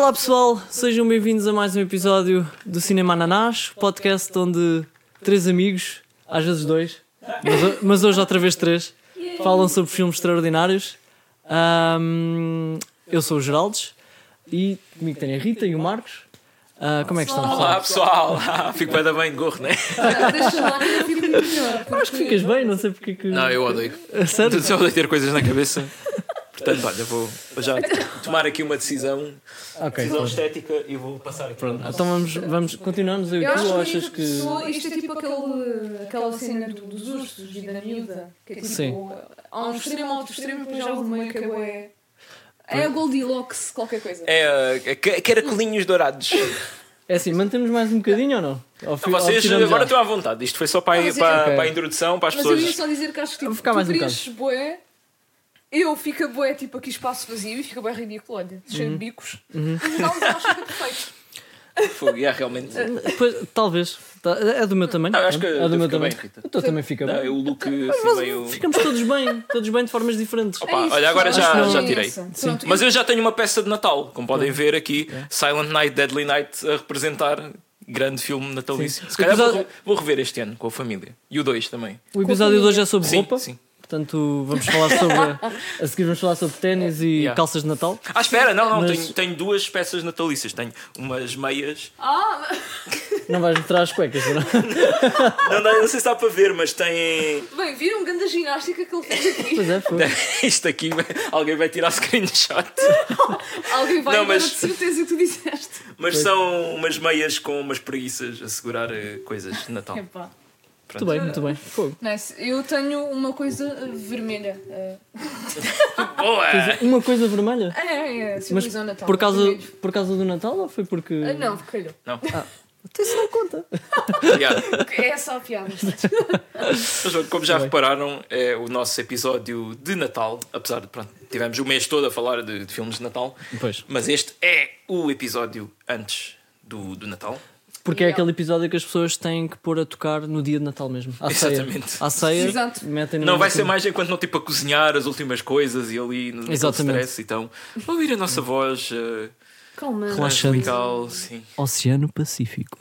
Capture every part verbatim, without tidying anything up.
Olá pessoal, sejam bem-vindos a mais um episódio do Cinema Ananás, podcast onde três amigos, às vezes dois, mas, mas hoje outra vez três, falam sobre filmes extraordinários. Um, eu sou o Geraldes e comigo tem a Rita e o Marcos. Uh, como é que estão? Olá pessoal, ah, fico bem da bem de gorro, não é? Deixa lá que eu fico melhor. Acho que ficas bem, não sei porque que... Não, eu odeio. Sério? Eu odeio ter coisas na cabeça. Portanto, olha, vou já tomar aqui uma decisão, Ok, decisão pronto. estética e vou passar aqui. Pronto. Então vamos, vamos continuamos. Eu e Eu tu, acho ou que achas a que... pessoa, isto é tipo aquele, aquela cena do, dos ursos e da miúda. Que é tipo, Sim. há um extremo, outro extremo, depois já houve meio que é bué. É a Goldilocks, qualquer coisa. É, uh, caracolinhos dourados. É assim, mantemos mais um bocadinho ou não? Ou, fi- ou Vocês tiramos agora já? estão à vontade. Isto foi só para, Não, mas é para, ok. para a introdução, para as Mas eu ia pessoas. só dizer que acho que tipo, Vou ficar tu mais um preenches bué, eu fico bué, tipo aqui espaço vazio e fica bué ridículo, olha, cheio Uhum. de bicos. Uhum. Mas não, mas acho que fica perfeito. Fogo, é, realmente. Pois, talvez. Tá- É do meu tamanho. Não, eu acho que é tu do meu fica tamanho. bem, Rita. O teu também fica Não, bem. o look assim Mas meio. ficamos todos bem, todos bem de formas diferentes. Opa, É isso, olha, agora pessoal, já, acho que já não é tirei. essa. Pronto, Mas eu já tenho uma peça de Natal, como podem ver aqui, Silent Night, Deadly Night, a representar grande filme natalício. Sim. Se calhar O episódio- vou, vou rever este ano com a família. E o dois também. O episódio de hoje é sobre Sim, roupa. sim. Portanto, vamos falar sobre. A seguir, vamos falar sobre ténis e Yeah. calças de Natal. Ah, espera, não, não, Mas- tenho, tenho duas peças natalícias. Tenho umas meias. Ah, Não vais mostrar as cuecas, não? Não, não, não sei se dá para ver, mas tem. bem, viram grande ginástica que ele fez aqui? Pois é, foi. Isto aqui, alguém vai tirar screenshot. Alguém vai Não, ver mas- de certeza que tu disseste. Mas são umas meias com umas preguiças a segurar eh, coisas de Natal. Epá. Muito bem, muito bem. Fogo. Nice. Eu tenho uma coisa uh, vermelha. Uh, Boa! Uma coisa vermelha? é, é, Mas simboliza o Natal. por causa, Vermelho. por causa do Natal ou foi porque. Ah, não, calhou. Não, Então isso não conta. obrigado. É só a piada. Mas olha, como já Tá bem. repararam, é o nosso episódio de Natal. Apesar de, pronto, tivemos o mês todo a falar de, de filmes de Natal. Pois. Mas este é o episódio antes do, do Natal. Porque é Yeah. aquele episódio que as pessoas têm que pôr a tocar no dia de Natal mesmo. À ceia. Exatamente. À ceia, Exato. metem no Não vai ser naquilo. mais enquanto não tipo a cozinhar as últimas coisas e ali no naquele Exatamente. stress. Então, ouvir a nossa voz uh, Calma. Relaxante. musical, sim. Oceano Pacífico.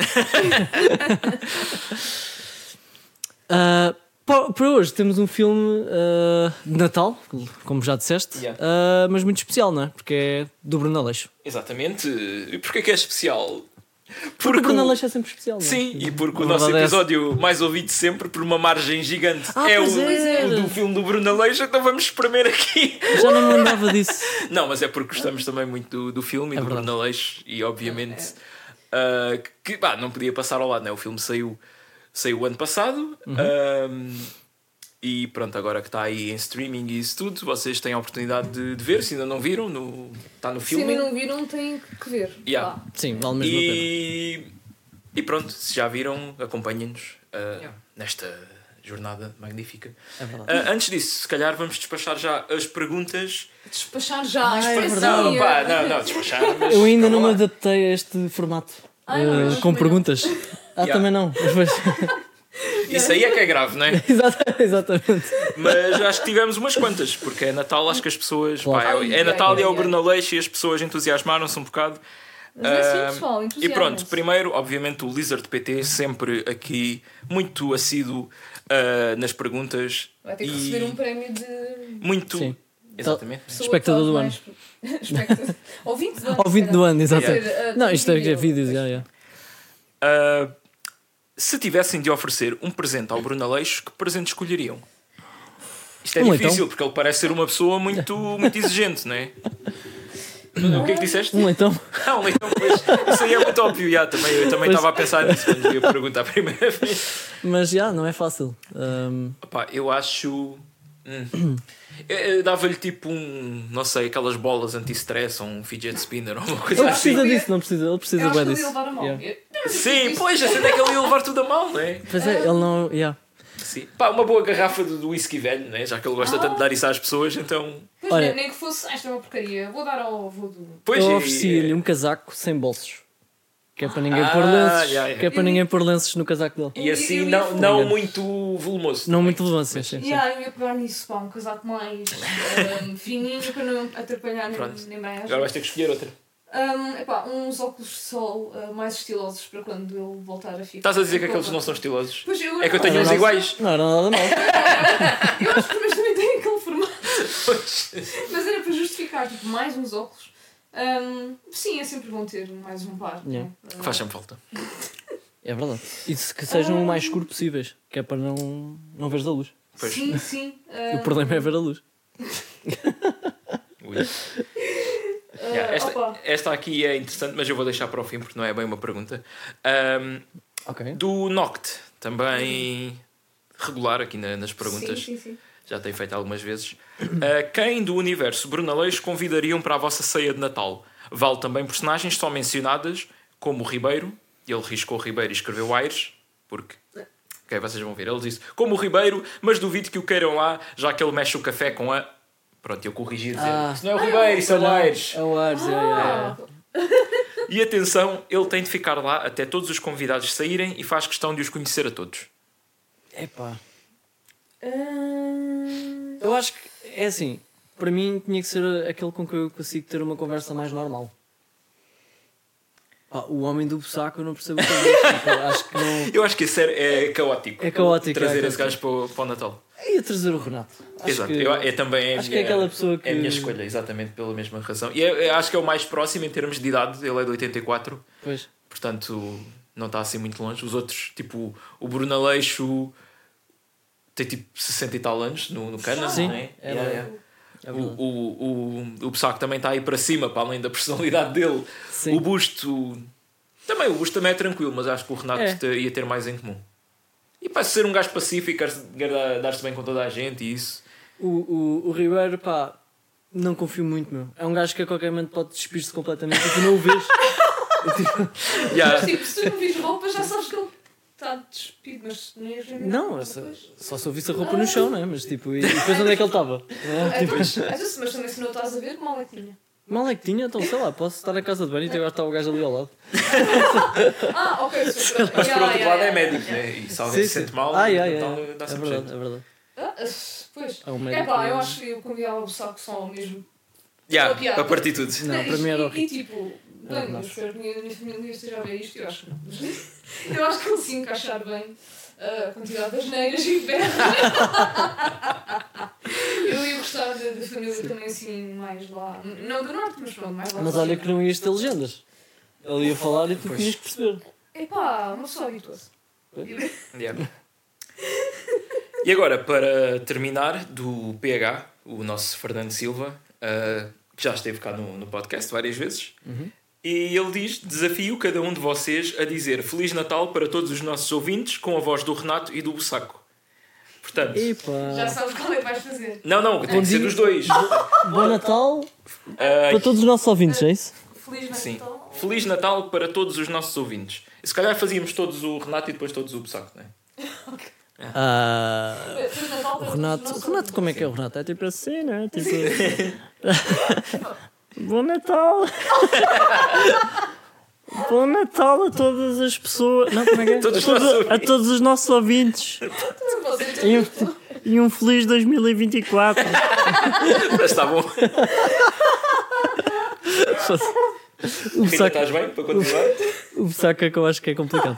Ah, pa- para hoje temos um filme ah, de Natal, como já disseste, Yeah. ah, mas muito especial, não é? Porque é do Bruno Aleixo. Exatamente. E porquê que é especial? Porque o Bruno o- Aleixo é sempre especial, não é? Sim, e porque A o nosso verdade é essa. episódio mais ouvido sempre, por uma margem gigante, Ah, é, o, pois é. o do filme do Bruno Aleixo, então vamos espremer aqui. Já não me lembrava disso. Não, mas é porque gostamos também muito do, do filme e É do verdade. Bruno Aleixo, e obviamente ah, que pá, não podia passar ao lado, né? O filme saiu, saiu ano passado. Uhum. ah, e pronto, agora que está aí em streaming e isso tudo, vocês têm a oportunidade de, de ver, se ainda não viram, no, está no Se filme. ainda não viram, têm que ver. Yeah. Vá. Sim, vale mesmo a pena. E, e pronto, se já viram, acompanhem-nos uh, Yeah. nesta jornada magnífica. É verdade. Uh, antes disso, se calhar vamos despachar já as perguntas. Despachar já a Ah, é expressão. Não, pá, não, não, despachar. Mas Eu ainda calma não me lá. adaptei a este formato. Ai, não, ah, mas com também perguntas. Ah, Yeah. também não. Mas depois- Isso aí é que é grave, não é? Exata- Exatamente. Mas acho que tivemos umas quantas, porque é Natal, acho que as pessoas. Claro. Pá, é, é Ai, Natal ai, e é o ai, Bruno Aleixo e as pessoas entusiasmaram-se um bocado. Mas é Ah, assim, pessoal, E entusiasmem-se. pronto, primeiro, obviamente, o Lizard P T sempre aqui muito assíduo ah, nas perguntas. Vai ter que e receber um prémio de muito. Sim. Exatamente. pessoa Espectador que do faz mais- Espectador. Ouvinte do ano. Ouvinte do ano, exato. Yeah. Não, isto é, é vídeos, já, já. Ah, se tivessem de oferecer um presente ao Bruno Aleixo, que presente escolheriam? Isto é Um difícil, leitão. porque ele parece ser uma pessoa muito, muito exigente, não é? O que é que disseste? Um leitão. Ah, um leitão, pois. Isso aí é muito óbvio, já, também, eu também Pois. estava a pensar nisso quando vi a pergunta a primeira vez. Mas já, não é fácil. Ahm, Opa, eu acho. Hum. Eu, eu dava-lhe tipo um. Não sei, aquelas bolas anti-stress ou um fidget spinner ou uma coisa ele assim. precisa disso, não precisa. Ele precisa Eu acho bem que ele disso. ia levar a mão. Yeah. Eu- Sim, pois, a cena é que ele ia levar tudo a mal, não é? Pois é, ele não. Yeah. Sim. Pá, uma boa garrafa de, de whisky velho, né? Já que ele gosta tanto de dar isso às pessoas, então. Pois Olha- nem, nem que fosse. Esta é uma porcaria. Vou dar ao avô do. Pois Eu e- ofereci-lhe um casaco sem bolsos. Que é para ninguém Ah, pôr lenços. yeah, yeah. Que é para ninguém pôr lenços no casaco dele. E assim, Eu ia não, falar. não muito volumoso. Não muito relevância, sim. sim. Yeah, eu ia pegar nisso, pá, um casaco mais um, fininho para não atrapalhar nem, Pronto. nem bem. Agora vais ter que escolher outra. Um, epá, uns óculos de sol uh, mais estilosos para quando ele voltar a ficar. Estás a dizer que em aqueles coma. não são estilosos? Pois eu, É que eu tenho Não, uns não, iguais. Não era nada mal. eu acho que mas também têm aquele formato. Mas era para justificar, tipo, mais uns óculos. Um, sim, é sempre bom ter mais um par. Yeah. Né? Uh, Faz sempre falta. É verdade. E se- que sejam o mais escuro possíveis, que é para não, não veres a luz. Pois. Sim, sim. O um, problema é ver a luz. Ui. uh, Yeah, esta, opa. esta aqui é interessante, mas eu vou deixar para o fim porque não é bem uma pergunta. Um, Ok. do Noct, também regular aqui na- nas perguntas. Sim, sim, sim. Já tenho feito algumas vezes. Uh, quem do universo Brunaleixo convidariam para a vossa ceia de Natal? Vale também personagens só mencionadas, como o Ribeiro. Ele riscou o Ribeiro e escreveu Aires, porque... Ok, vocês vão ver. Ele disse, como o Ribeiro, mas duvido que o queiram lá, já que ele mexe o café com a... Pronto, eu corrigi a dizer. Ah. Isso não é o Ribeiro, isso é o Aires. É o Ares, é, é, é. Ah, E atenção, ele tem de ficar lá até todos os convidados saírem e faz questão de os conhecer a todos. Epá. hum, Eu acho que é assim. Para mim tinha que ser aquele com que eu consigo ter uma conversa mais normal. Ah, o homem do saco eu não percebo o que é. Tipo, acho que não. Eu acho que esse é, é caótico. É caótico, Trazer é esse gajo para o, para o Natal. Ia trazer o Renato. Acho Exato. que- Eu, é também a acho que minha, é aquela pessoa que- É a minha escolha, exatamente pela mesma razão. E é, é- acho que é o mais próximo em termos de idade. Ele é de oitenta e quatro, Pois. portanto não está assim muito longe. Os outros, tipo o Bruno Aleixo, tem tipo sessenta e tal anos no, no Canas, Sim, não é? é Yeah, verdade. yeah. É O, verdade. o, o, o Psaco também está aí para cima, para além da personalidade dele. Sim. O Busto também, o Busto também é tranquilo, mas acho que o Renato É. te- ia ter mais em comum. E para ser um gajo pacífico, quer dar-se bem com toda a gente e isso. O, o, o Ribeiro, pá, não confio muito, meu. É um gajo que a qualquer momento pode despir-se completamente e tu não o vês. Yeah. Mas tipo, se tu não vis roupa, já sabes que ele está despido, mas nem as Não, é só, só se eu visse a roupa no chão, não é? Mas tipo, e e depois onde é que ele estava? É, tipo, Mas também se não estás a ver, que mal é que tinha. mal é que tinha, então sei lá, posso estar na casa de banho e agora está o gajo ali ao lado. Ah, ok. Se for- Mas Yeah, por outro yeah, lado é yeah, médico, yeah. né? E se alguém Sim, se sim. sente mal, Ah, yeah, então yeah. dá É sempre verdade, jeito. é verdade. Ah, pois. É um É médico. pá, eu acho que eu convidava o saco só ao mesmo. Yeah, Uma piada. para partir tudo. Não, para mim era E- horrível. E tipo, Era bem, eu massa. espero que a minha, a minha família esteja a ver isto, eu acho que não. Eu acho que ele se encaixar bem a quantidade das neiras e berras. Eu ia gostar da da família também assim, mais lá. Não do norte, mas pronto, mais lá. Mas para olha cima. que não ias ter legendas. Ele ia falar e tu tinhas que perceber. Epá, uma pessoa habitua-se. Yeah. E agora, para terminar, do P H, o nosso Fernando Silva, uh, que já esteve cá no, no podcast várias vezes, Uhum. e ele diz: desafio cada um de vocês a dizer Feliz Natal para todos os nossos ouvintes com a voz do Renato e do Bussaco. Portanto, Já Epa! sabes qual é que vais fazer. não, não, tem que ser dia. dos dois. Bom Natal Uh, para todos os nossos ouvintes, é isso? Feliz Sim. Natal. Feliz Natal para todos os nossos ouvintes. E se calhar fazíamos todos o Renato e depois todos o Bussaco, não é? Ah, Feliz Natal o para Renato, todos o os Renato, nossos como é que é o Renato? É tipo assim, né? Tipo. Bom Natal! Bom Natal a todas as pessoas. Não, como é que é? Todos a, os todos, nossos a todos os nossos ouvintes. ouvintes. E um, e um feliz dois mil e vinte e quatro. Mas está bom. O Rita, saco, estás bem para continuar? o saco é que eu acho que é complicado.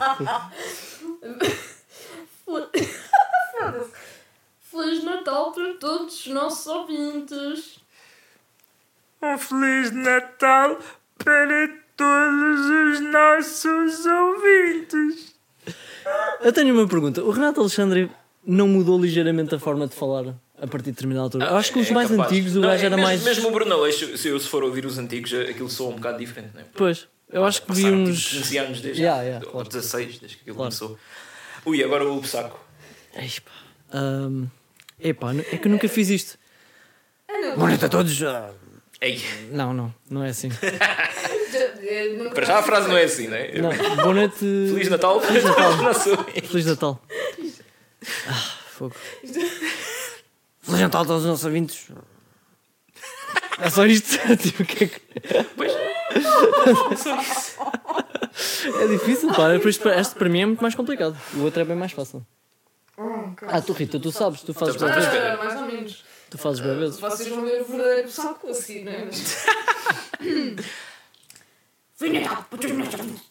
Feliz Natal para todos os nossos ouvintes. Um Feliz Natal para todos os nossos ouvintes. Eu tenho uma pergunta. O Renato Alexandre não mudou ligeiramente a forma de falar a partir de determinada altura? Eu acho que os É mais capaz. antigos o Não, gajo é era mesmo, mais. Mesmo o Bruno Aleixo, se eu se for ouvir os antigos, aquilo soa um bocado diferente, não é? Pois, eu acho que vi Passaram uns. tipo quinze anos desde. Yeah, yeah, ou claro. dezasseis, desde que aquilo Claro. começou. Ui, agora o Bussaco. Ei, pá. Ahm, epá, é que eu nunca fiz isto. Ah, não. Boa noite a todos. Ah, Ei, Não, não, não é assim. para já a frase não é assim, não é? Não, boa noite. Feliz Natal para Feliz todos Natal. os nossos ouvintes. Feliz Natal. Ah, fogo. Feliz Natal a todos os nossos ouvintes. É só isto? Tipo, o que é que. Pois, É difícil, pá. Por isto, este para mim é muito mais complicado. O outro é bem mais fácil. Ah, tu Rita, tu sabes, tu fazes Estamos à bem espera. vezes. Ah, mais ou menos. Tu fazes bem vezes. Vocês vão ver o verdadeiro saco assim, não é? Mas- Feliz Natal para todos os nossos ouvintes.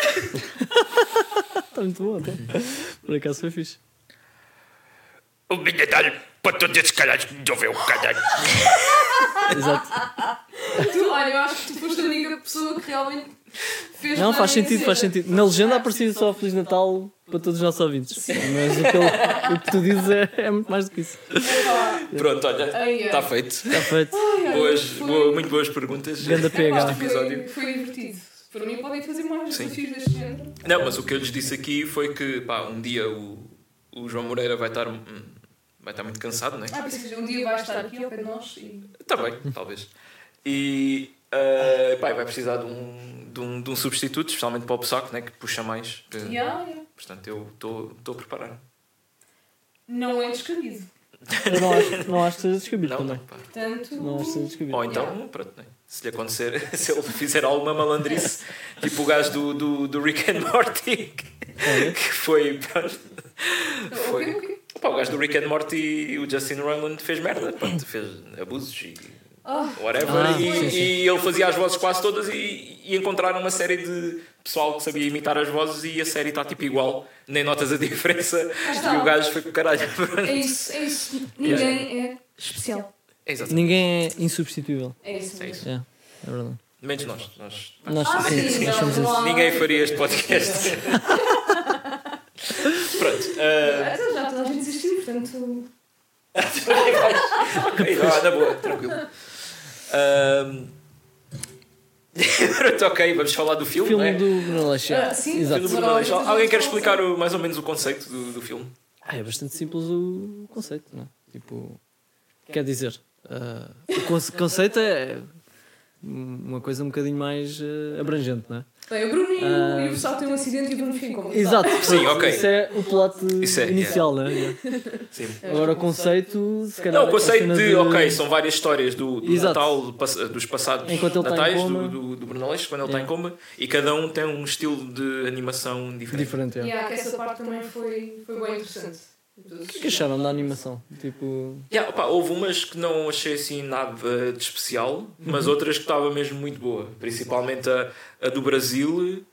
Está muito bom, até. Por acaso foi fixe. O Feliz Natal para todos esses caralhos que me ouvem o caralho. Exato. Tu, olha, eu acho que tu foste a única pessoa que realmente fez. Não, faz bem sentido, a faz cena. sentido. Na legenda aparecia só Feliz Natal para todos os nossos ouvintes. Mas o que, ele- o que tu dizes é, é muito mais do que isso. Epá, Pronto, olha, ai, ai. está feito. Está feito. ai, ai, Boas, foi- boa- muito boas perguntas. Ganda P H. Este episódio. Foi, foi divertido. Para mim podem fazer mais Sim. desafios deste género. Não, mas o que eu lhes disse aqui foi que pá, um dia o, o João Moreira vai estar, hum, vai estar muito cansado, não é? Ah, pensei que um dia vais estar aqui ao pé de nós e... Está bem, talvez. E uh, pá, vai precisar de um, de, um, de um substituto, especialmente para o Psaco, né, que puxa mais. Que- Yeah, yeah. Portanto, eu estou a preparar. Não é descabido. Eu não acho, não acho que seja descabido Não, também. não, pá. Portanto... Não acho que seja descabido. Ou então, pronto, né? Se lhe acontecer, se ele fizer alguma malandrice, tipo o gajo do, do, do Rick and Morty, que foi. foi O quê? pá, o gajo do Rick and Morty, o Justin Roiland, fez merda, pronto, fez abusos e Ah. whatever. Ah, e, sim, sim. e ele fazia as vozes quase todas e, e encontraram uma série de pessoal que sabia imitar as vozes e a série está tipo igual, nem notas a diferença. está. E o gajo foi com o caralho. É isso, é isso. Ninguém é especial. É exatamente. Ninguém é insubstituível. É isso É mesmo. isso. É, é verdade. Menos nós. nós Nós, Ah, sim, sim, nós não, somos não esses. há- Ninguém faria este podcast. Pronto. Uh... Então já toda a gente desistiu, portanto... ok, vá, na boa, tranquilo. Um... Pronto, ok, vamos falar do filme, Filme não é? do Bruno Leixo. Ah, sim. Exato. Filme do Bruno Leixo. Alguém quer explicar o- mais ou menos o conceito do, do filme? Ah, é bastante simples o conceito, não é? Tipo, quer dizer, ah, o conce- conceito é uma coisa um bocadinho mais ah, abrangente, não é? Bem, o Bruno e o- Ah. e o Pessoal têm um acidente e o Bruno fica como Exato, Sim, ok. Isso é o plot Isso é, inicial, não é? Sim. Agora o conceito, se calhar. Não, o é conceito cena de, ok, são várias histórias do, do Exato. Natal, do pass- dos passados Enquanto ele está em natais coma. do, do, do Bruno Leixo, quando ele está Yeah. em coma, e cada um tem um estilo de animação diferente. diferente. É. E há que essa parte também foi, foi bem interessante. O que acharam da animação? Tipo, Yeah, opa, houve umas que não achei assim nada de especial, mas outras que estava mesmo muito boa. Principalmente a, a do Brasil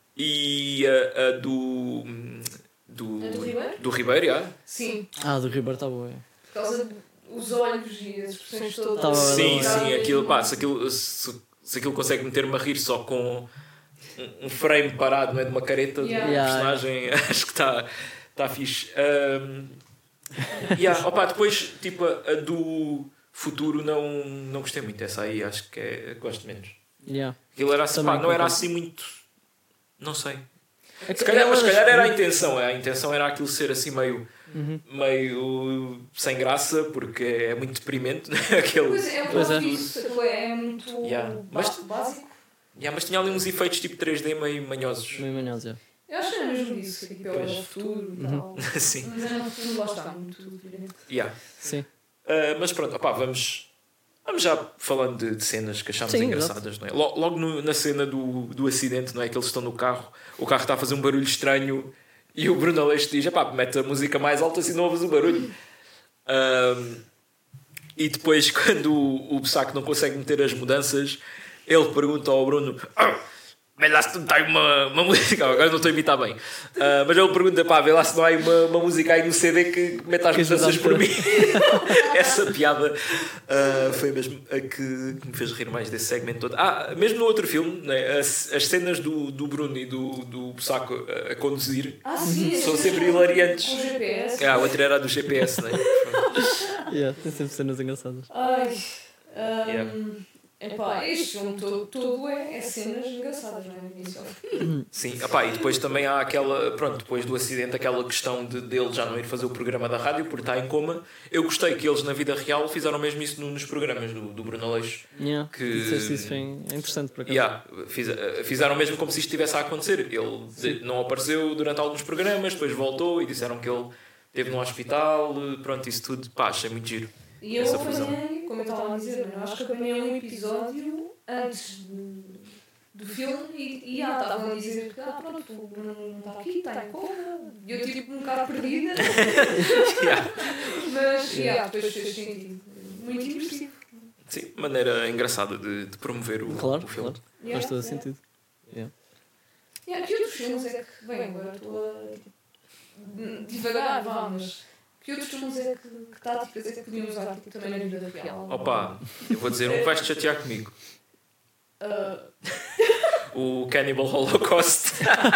e a, a do. Do, A do Ribeiro? do Ribeiro, yeah. Sim, ah, do Ribeiro está boa. É. por causa dos olhos e as expressões todas. Tava- Sim, Tá sim, aquilo, pá, se aquilo, se, se aquilo consegue meter-me a rir só com um, um frame parado, não é, de uma careta Yeah. de um Yeah. personagem, acho que está tá fixe. Um, yeah, opa, depois, tipo, a, a do futuro não, não gostei muito. Essa aí acho que é, gosto menos. Yeah. Aquilo era assim, Também pá, não era concordo. assim muito. Não sei. É que Se calhar, mas se elas- calhar era a intenção. A intenção era aquilo ser assim meio, Uhum. meio sem graça, porque é muito deprimente. Aquele, Pois é, eu Pois é. gosto disso. aquilo É muito Yeah. básico. básico. Yeah, mas tinha ali uns efeitos tipo três D meio manhosos. Meio manhoso, é. Eu acho que é mesmo isso, que tipo, é o Pois. futuro e Uhum. tal. Sim. Mas eu não, não gosto lá muito. diferente. Yeah. Sim. Uh, mas pronto, opá, vamos, vamos já falando de, de cenas que achamos Sim, engraçadas. Não é? Logo, logo no- na cena do, do acidente, não é? Que eles estão no carro, o carro está a fazer um barulho estranho e o Bruno Aleixo diz: epá, mete a música mais alta se não ouves o barulho. Um, e depois, quando o, o Psaco não consegue meter as mudanças, ele pergunta ao Bruno: ah, vê lá se não tem uma, uma música. Agora não estou a imitar bem, Ah, mas ele pergunta: pá, vê lá se não há aí uma, uma música aí no C D que meta as Que mudanças ajuda a por mim. meter. Essa piada ah, foi mesmo a que, que me fez rir mais desse segmento todo. Ah, mesmo no outro filme, né, as, as cenas do, do Bruno e do, do Psaco a, a conduzir Ah, sim. são esses sempre com- hilariantes. Com G P S. Ah, a outra era a do G P S, né? Yeah, tem sempre cenas engraçadas. Ai. Um, Yeah. Epá, este filme todo, todo é, é cenas engraçadas, não é? Isso. Sim, epá, e depois também há aquela, pronto, depois do acidente, aquela questão de dele já não ir fazer o programa da rádio por estar em coma. Eu gostei que eles na vida real fizeram mesmo isso no- nos programas do, do Bruno Aleixo. Yeah. Que- Disseste isso, foi é interessante para cá. Yeah, fiz- fizeram mesmo como se isto estivesse a acontecer. Ele de- não apareceu durante alguns programas, depois voltou e disseram que ele esteve no hospital. Pronto, isso tudo, pá, achei muito giro. E eu Essa fusão. apanhei, como eu estava a dizer, eu acho que apanhei um episódio antes de- do filme e, e ah, estavam a dizer que ah, pronto, o Bruno não está aqui, está em coma. E eu tipo um bocado perdida. Yeah. Mas yeah, depois fez sentido. Muito impressivo. Sim, maneira engraçada de, de promover o, Claro, o filme. claro. Yeah, Faz todo yeah. sentido. Yeah. Yeah, que outros filmes é que. Bem, agora estou a. Devagar, vá, mas. Que outros filmes é que, que táticas é que podiam usar tipo, também na vida real? Opa, eu vou dizer um que vais te chatear comigo. Uh... O Cannibal Holocaust.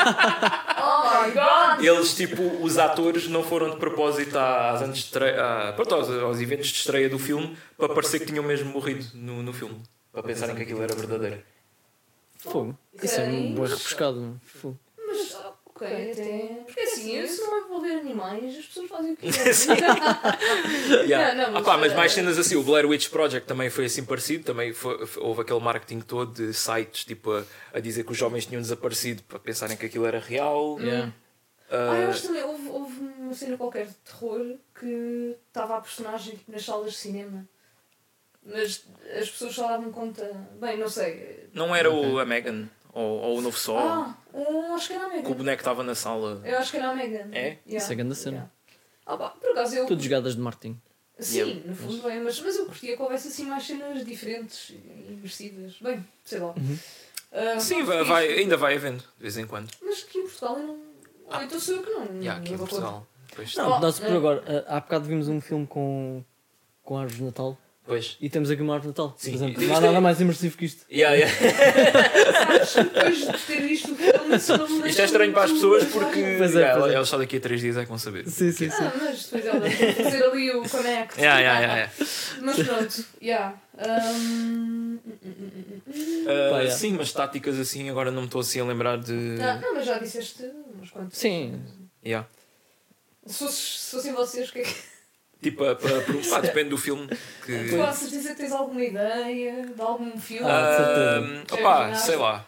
Oh my god! Eles, tipo, os atores não foram de propósito às antes de estreia, à, pronto, aos, aos eventos de estreia do filme para parecer que tinham mesmo morrido no, no filme. Para pensarem que aquilo era verdadeiro. Fogo. Isso é um bom repescado. Fogo. Mas, ok, até. Porque assim, se não vai envolver animais, as pessoas fazem o que querem. Yeah. Não, não, mas, Ah, pá, mas uh, mais cenas assim, o Blair Witch Project também foi assim parecido, também foi, houve aquele marketing todo de sites tipo a, a dizer que os jovens tinham desaparecido para pensarem que aquilo era real. Yeah. Ah, eu Uh, acho também, houve, houve uma cena qualquer de terror que estava a personagem tipo, nas salas de cinema. Mas as pessoas só davam conta. Bem, não sei. não era o, a Megan ou, ou o Novo Sol, Ah, uh, acho que era a que o Megan. boneco estava na sala. Eu acho que era a Megan. É? Yeah. Isso é grande cena. Yeah. Ah, pá, por acaso eu. Tudo jogadas de marketing. Sim, Yeah. no fundo bem, mas, mas eu curtia que houvesse assim mais cenas diferentes e imersivas. Bem, sei lá. Uhum. Ah, Sim, pá, vai, fixe. vai- ainda vai havendo, de vez em quando. Mas aqui em Portugal eu não. Ah, então sou eu que não. Yeah, aqui não em vou Portugal. Pois, Não, Oh, dá-se por é. agora. Ah, há bocado vimos um filme com, com árvores de Natal pois. e temos aqui uma árvore de Natal. Sim. Por exemplo, Isto não há é- nada mais imersivo que isto. Yeah, yeah. Sabes, depois de ter visto o filme, isso não me Isto deixa é estranho para as muito- pessoas porque Pois é, yeah, pois é. eles só daqui a três dias é que vão saber. Sim, sim, sim. Ah, mas depois ela tem que fazer ali o connect. Yeah, yeah, yeah, yeah. Mas pronto, yeah. Um... Uh, Pá, yeah. Sim, mas táticas assim, agora não me estou assim a lembrar de. Ah, não, mas já disseste umas quantas. Sim. Yeah. Se, fosse, se fossem vocês, o que é que. Tipo, a- para, para, pá, depende do filme. Que... Tu há certeza que tens alguma ideia de algum filme? Ah, de certeza. Um, Já opá, imaginaste? sei lá.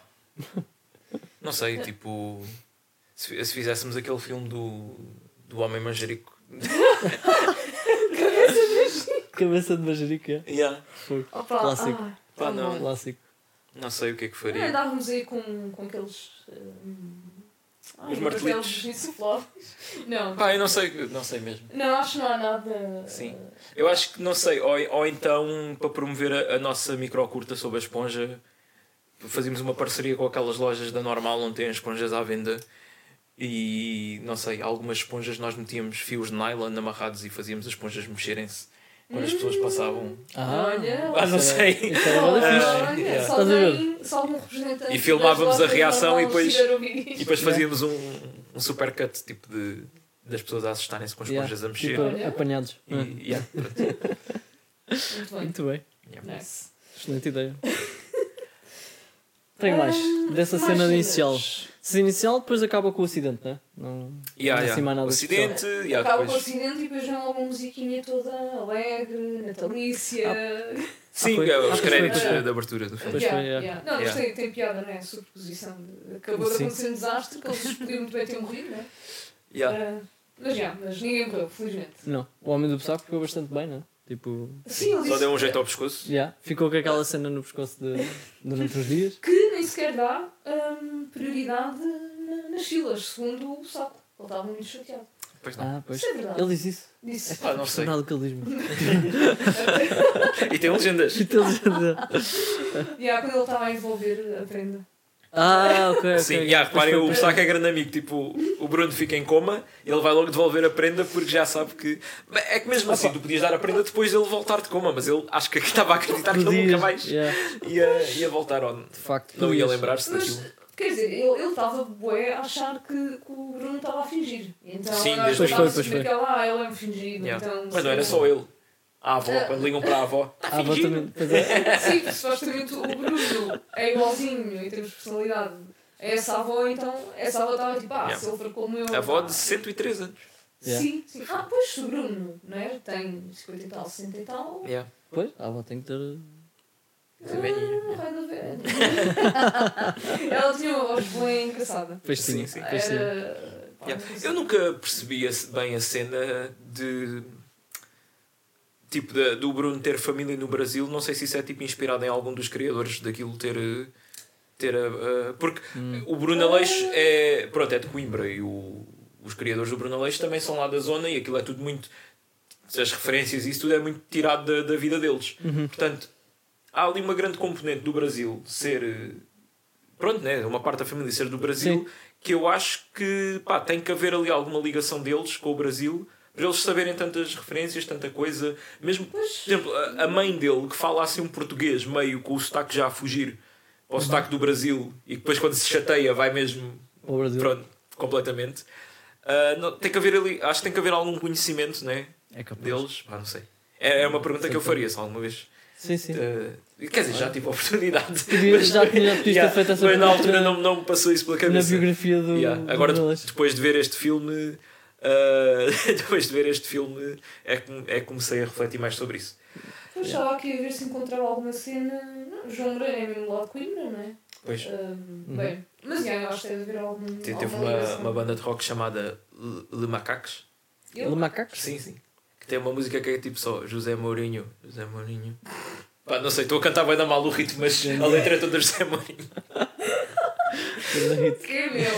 Não sei, tipo. Se, se fizéssemos aquele filme do, do Homem Manjerico. Cabeça de manjerica. Yeah. Fogo. Opa, Clássico. ah, Pá, tá não. bom. Clássico. Não sei o que é que Ah, faria. andávamos aí com, com aqueles. hum, ai, Os com martelitos. aqueles insufláveis. Não. Pá, eu não sei, não sei mesmo. Não, acho que não há nada. Sim. Eu acho que, não sei, ou, ou então para promover a, a nossa micro curta sobre a esponja, fazíamos uma parceria com aquelas lojas da Normal onde tem as esponjas à venda e, não sei, algumas esponjas nós metíamos fios de nylon amarrados e fazíamos as esponjas mexerem-se quando as pessoas passavam. Ah, Olha. Ah, não isso sei. é- Isso era bué da fixe. Olha, Yeah. só, Estás a ver? tem, só algum representante. E filmávamos das a lojas reação e normais depois- estiver a ouvir isto. E depois fazíamos um, um supercut tipo de, das pessoas a assustarem-se com as Yeah. esponjas a mexer. Tipo, Olha. apanhados. E, Ah, yeah, pronto. Muito bem. Muito bem. Yeah. Nice. Excelente ideia. Tem mais. Ah, Dessa mais cena cenas. inicial. Se inicial, depois acaba com o acidente, não é? Não, Yeah, não é assim yeah. mais nada O especial. acidente, yeah, Acaba com o depois... acidente e depois vem logo uma musiquinha toda alegre, natalícia. Sim, Ah, foi? é, Ah, os pois foi, créditos pois foi. de abertura do filme. Pois Yeah, foi, yeah. yeah. Não, mas Yeah. tem, tem piada, não é? A superposição. De... Acabou de Sim. acontecer um desastre, que eles podiam muito bem ter morrido, não é? Yeah. Ah, mas já, mas ninguém morreu, felizmente. Não. O Homem do Saco ficou bastante bem, não é? Tipo. Sim, ele Só disse deu um jeito ao pescoço. Yeah. Ficou com aquela cena no pescoço de, durante uns dias. que nem sequer dá hum, prioridade na- nas filas, segundo o saco. Ele estava muito chateado. Pois não. Ah, pois. Isso é verdade. Ele diz isso. Disse. Ah, não sei. Nada do que ele diz, mano. E tem legendas. E há quando ele estava a envolver a prenda. Ah, ok, ok. Sim, yeah, reparem, Depois o foi- saco é grande amigo. Tipo, o Bruno fica em coma, ele vai logo devolver a prenda porque já sabe que. Bem, é que mesmo assim, tu podias dar a prenda depois dele voltar de coma, mas ele acho que estava a acreditar que ele nunca Podias, mais yeah. ia, ia voltar. Ou De facto, não ia podias. lembrar-se Mas, daquilo. quer dizer, ele ele estava bué a achar que, que o Bruno estava a fingir. Então, Sim, eu acho desde que o estava início. a perceber Pois que ela, ah, ele é um fingido. Yeah. Então, Mas não era só ele. A avó, Ah. quando ligam para a avó, está Ah, a fingir. também. Pois é. Sim, porque supostamente o Bruno é igualzinho em termos de personalidade a essa avó, então essa avó estava tipo, ah, Yeah. se ele for como eu. A avó ah, de cento e três anos. Yeah. Sim, sim. Ah, pois, se o Bruno, não é? Tem cinquenta e tal, sessenta e tal. Yeah. Pois, a avó tem que ter. Tem velhinho. Ah, vai de ver. Ela tinha uma voz bem engraçada. Pois sim, Sim, sim. pois sim. Era. pá, Yeah. não sei. Eu nunca percebi a- bem a cena de. Tipo, da- do Bruno ter família no Brasil. Não sei se isso é tipo inspirado em algum dos criadores daquilo ter. eh, ter a- a- porque Hum. o Bruno Aleixo é. Pronto, é de Coimbra e o, os criadores do Bruno Aleixo também são lá da zona e aquilo é tudo muito. As referências e isso tudo é muito tirado da, da vida deles. Uhum. Portanto, há ali uma grande componente do Brasil ser. eh, pronto, né, uma parte da família ser do Brasil, Sim. que eu acho que pá, tem que haver ali alguma ligação deles com o Brasil, para eles saberem tantas referências, tanta coisa. Mesmo, por exemplo, a, a mãe dele que fala assim um português meio com o sotaque já a fugir ao sotaque do Brasil e que depois quando se chateia vai mesmo O Brasil. pronto, completamente. Uh, não, tem que haver ali, acho que tem que haver algum conhecimento, né, É capaz. deles. Pá, não sei. É, é uma pergunta que eu faria se alguma vez. Sim, sim. Uh, quer dizer, já tive a oportunidade. Podia- Mas- já que já podias ter Yeah, feito essa mas na pergunta altura na- não, não me passou isso pela Na cabeça. biografia do. Yeah. do Agora, Brunelês. depois de ver este filme, uh, depois de ver este filme, é que, é que comecei a refletir mais sobre isso. Eu estava aqui a ver se encontrava alguma cena. Não, João Moreira é mesmo lá de Coimbra, não é? Pois. Um, bem, mas já, eu acho que deve haver algum. Te- Teve alguma uma, ligação. uma banda de rock chamada Le Le Macaques. Eu? Le Macacos? Sim, sim. Que tem uma música que é tipo só José Mourinho. José Mourinho. Pá, não sei, estou a cantar bem da mal o ritmo, mas a letra é toda José Mourinho. Que é meu?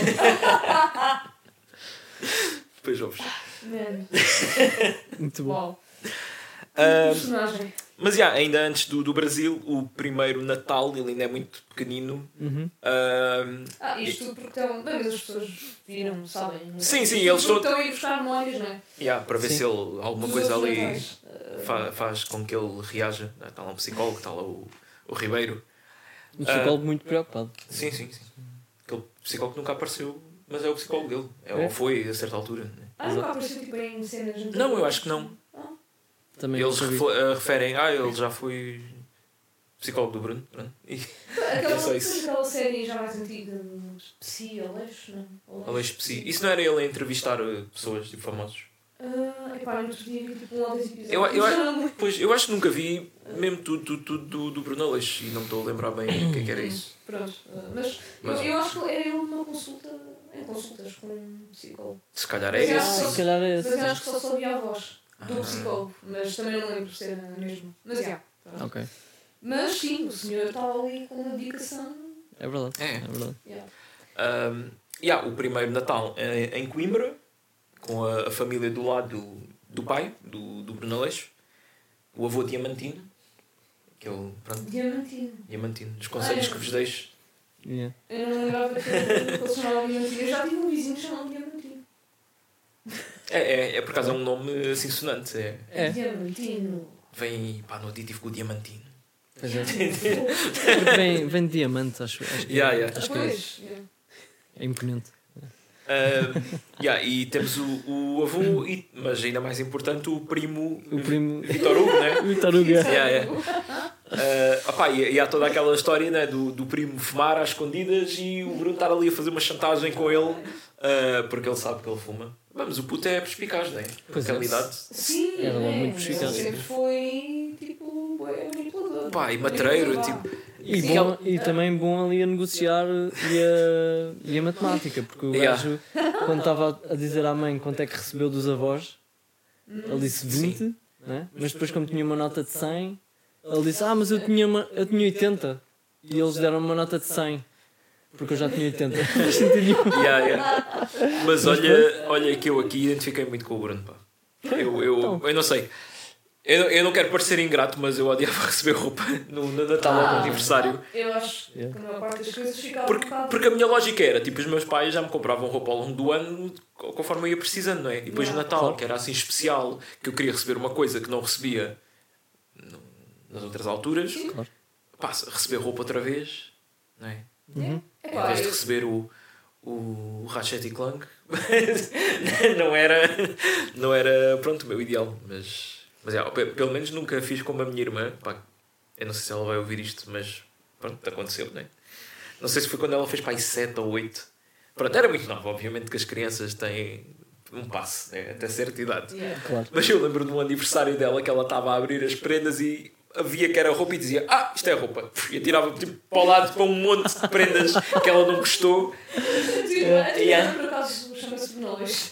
Depois ouves. Man. Muito bom. Uau. Ah, Personagem. Mas já, ainda antes do, do Brasil, o primeiro Natal, ele ainda é muito pequenino. Uhum. Ah, Ah, isto tudo porque estão. Bem, mas as pessoas viram, sabem? não é? Sim, sim, Isto eles tudo estão- estão a ir buscar memórias, não é? yeah, para ver Sim. se ele alguma Dos coisa outros ali natais. fa- faz com que ele reaja. Está lá um psicólogo, está lá o, o Ribeiro. Um psicólogo muito preocupado. Sim, sim, sim. Aquele psicólogo nunca apareceu, mas é o psicólogo dele. É, É? Ou foi a certa altura. né? Ah, nunca apareceu tipo em cenas anteriores? Não, eu acho que não. Também Eles nunca vi. refle- eh, referem, ah, ele já foi psicólogo do Bruno. Pronto. E Aquela, É só isso. aquela série já mais antiga, Psi, Aleixo, não? Aleixo Psi. Isso não era ele a entrevistar eh, pessoas tipo, famosos? Ah, epá, no outro dia vi tipo um ou dois episódios. Eu, eu, Mas já não- pois, eu acho que nunca vi mesmo tudo, tudo, tudo do, do Bruno Aleixo e não me estou a lembrar bem o que é que era isso. Pronto, ah, mas, Mas- eu, eu acho que era ele numa consulta, em consultas com um psicólogo. Se calhar é Mas eu Ah, acho esse. que se calhar é Mas esse. eu acho que só sabia a voz do Ah. psicólogo, mas também não lembro se era mesmo. Mas já. pronto. Ok. Mas sim, o senhor estava ali com uma dedicação. É verdade. É. É verdade. Yeah. Um, yeah, o primeiro Natal é em Coimbra, com a, a família do lado do, do pai, do, do Bruno Aleixo, o avô Diamantino, que é o pronto, Diamantino. Diamantino, dos conselhos Ah, é. que vos deixo. Yeah. Eu não lembrava que ele que ele se chamava Diamantino. Eu já tive um vizinho chamado Diamantino. É, é, é por acaso é um nome assim sonante. É, É. Diamantino. vem pá, no aditivo com o Diamantino. Pois é. Porque vem, vem de diamante, acho, acho que, Yeah, yeah. acho que é, Pois. yeah. é imponente. Um, yeah, e temos o, o avô, e, mas ainda mais importante, o primo, O primo. Vitor Hugo, né? O Taruga. Yeah, yeah. Uh, opá, e, e há toda aquela história, né, do, do primo fumar às escondidas e o Bruno estar ali a fazer uma chantagem com ele uh, porque ele sabe que ele fuma. Mas o puto é perspicaz, não é? Pois é. Aquela idade. Sim, Era logo é, muito mas perspicaz. ele sempre foi tipo bué manipulador. Pá, e matreiro, Manipulador. tipo. E, Sim, bom, e também bom ali a negociar e a, e a matemática, porque o Yeah. gajo, quando estava a dizer à mãe quanto é que recebeu dos avós, ele disse vinte, né? Mas depois, como tinha uma nota de cem, ele disse: Ah, mas eu tinha, uma, eu tinha oitenta. E eles deram uma nota de cem, porque eu já tinha oitenta. Não faz sentido nenhum. Yeah, yeah. Mas olha, olha que eu aqui identifiquei muito com o Bruno. Pá. Eu, eu, Então. eu não sei. Eu, eu não quero parecer ingrato, mas eu odiava receber roupa no, no Natal ou no Ah. aniversário. Eu acho que Yeah. a maior parte das coisas ficava Porque, um bocado. porque a minha lógica era, tipo, os meus pais já me compravam roupa ao longo do ano co- conforme eu ia precisando, não é? E depois Yeah. o Natal, Claro. que era assim especial, que eu queria receber uma coisa que não recebia no- nas outras alturas, Claro. pá, receber roupa outra vez, não é? Uhum. É Em pá, vez de eu- receber o, o Ratchet e Clank, não era, não era, pronto, o meu ideal, mas, mas é, pe- pelo menos nunca fiz como a minha irmã, pá, eu não sei se ela vai ouvir isto, mas pronto, aconteceu, não é? Não sei se foi quando ela fez pai sete ou oito. Pronto, era muito nova, obviamente que as crianças têm um passe, né, até certa idade. Yeah. Claro. Mas eu lembro de um aniversário dela que ela estava a abrir as prendas e havia que era roupa e dizia: Ah, isto é roupa. E atirava tipo, para o lado para um monte de prendas que ela não gostou. Yeah. Yeah. Por acaso chama-se Benóis.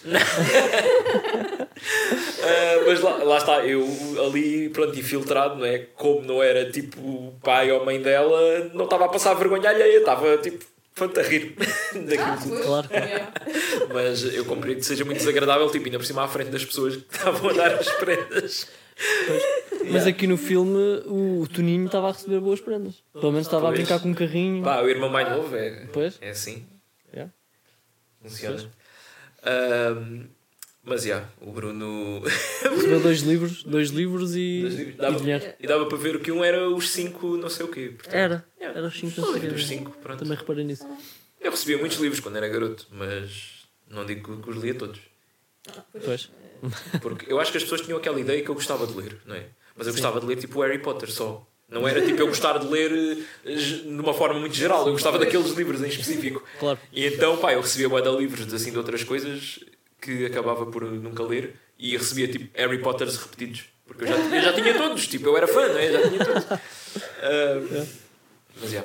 Ah, mas lá, lá está, eu ali, pronto, infiltrado, não é? Como não era tipo o pai ou a mãe dela, não estava a passar vergonha alheia, estava tipo, pronto, a rir daquilo Ah, tudo. pois. Claro. Yeah. Mas eu compreendo que seja muito desagradável, tipo, ainda por cima à frente das pessoas que estavam a dar as prendas. Mas aqui no filme o, o Toninho estava a receber boas prendas. Pelo menos estava a Pois. brincar com um carrinho. Pá, o irmão mais novo é, Pois. é assim. Yeah. Funciona. Ahm, mas, já, o Bruno... Recebeu dois livros, dois livros e, Dois livros. e Dava- dinheiro. E dava para ver que um era os cinco não sei o quê. Portanto, Era, era os cinco não sei o Dos quê. cinco, pronto. Também reparei nisso. Eu recebia muitos livros quando era garoto, mas não digo que os lia todos. Pois. Porque eu acho que as pessoas tinham aquela ideia que eu gostava de ler, não é? Mas eu gostava de ler tipo Harry Potter só. Não era tipo eu gostar de ler eh, de uma forma muito geral, eu gostava daqueles livros em específico. Claro. E então, pá, eu recebia bué de livros assim de outras coisas que acabava por nunca ler e recebia tipo Harry Potters repetidos. Porque eu já, eu já tinha todos, tipo, eu era fã, não é? Já tinha todos. Ah, mas já.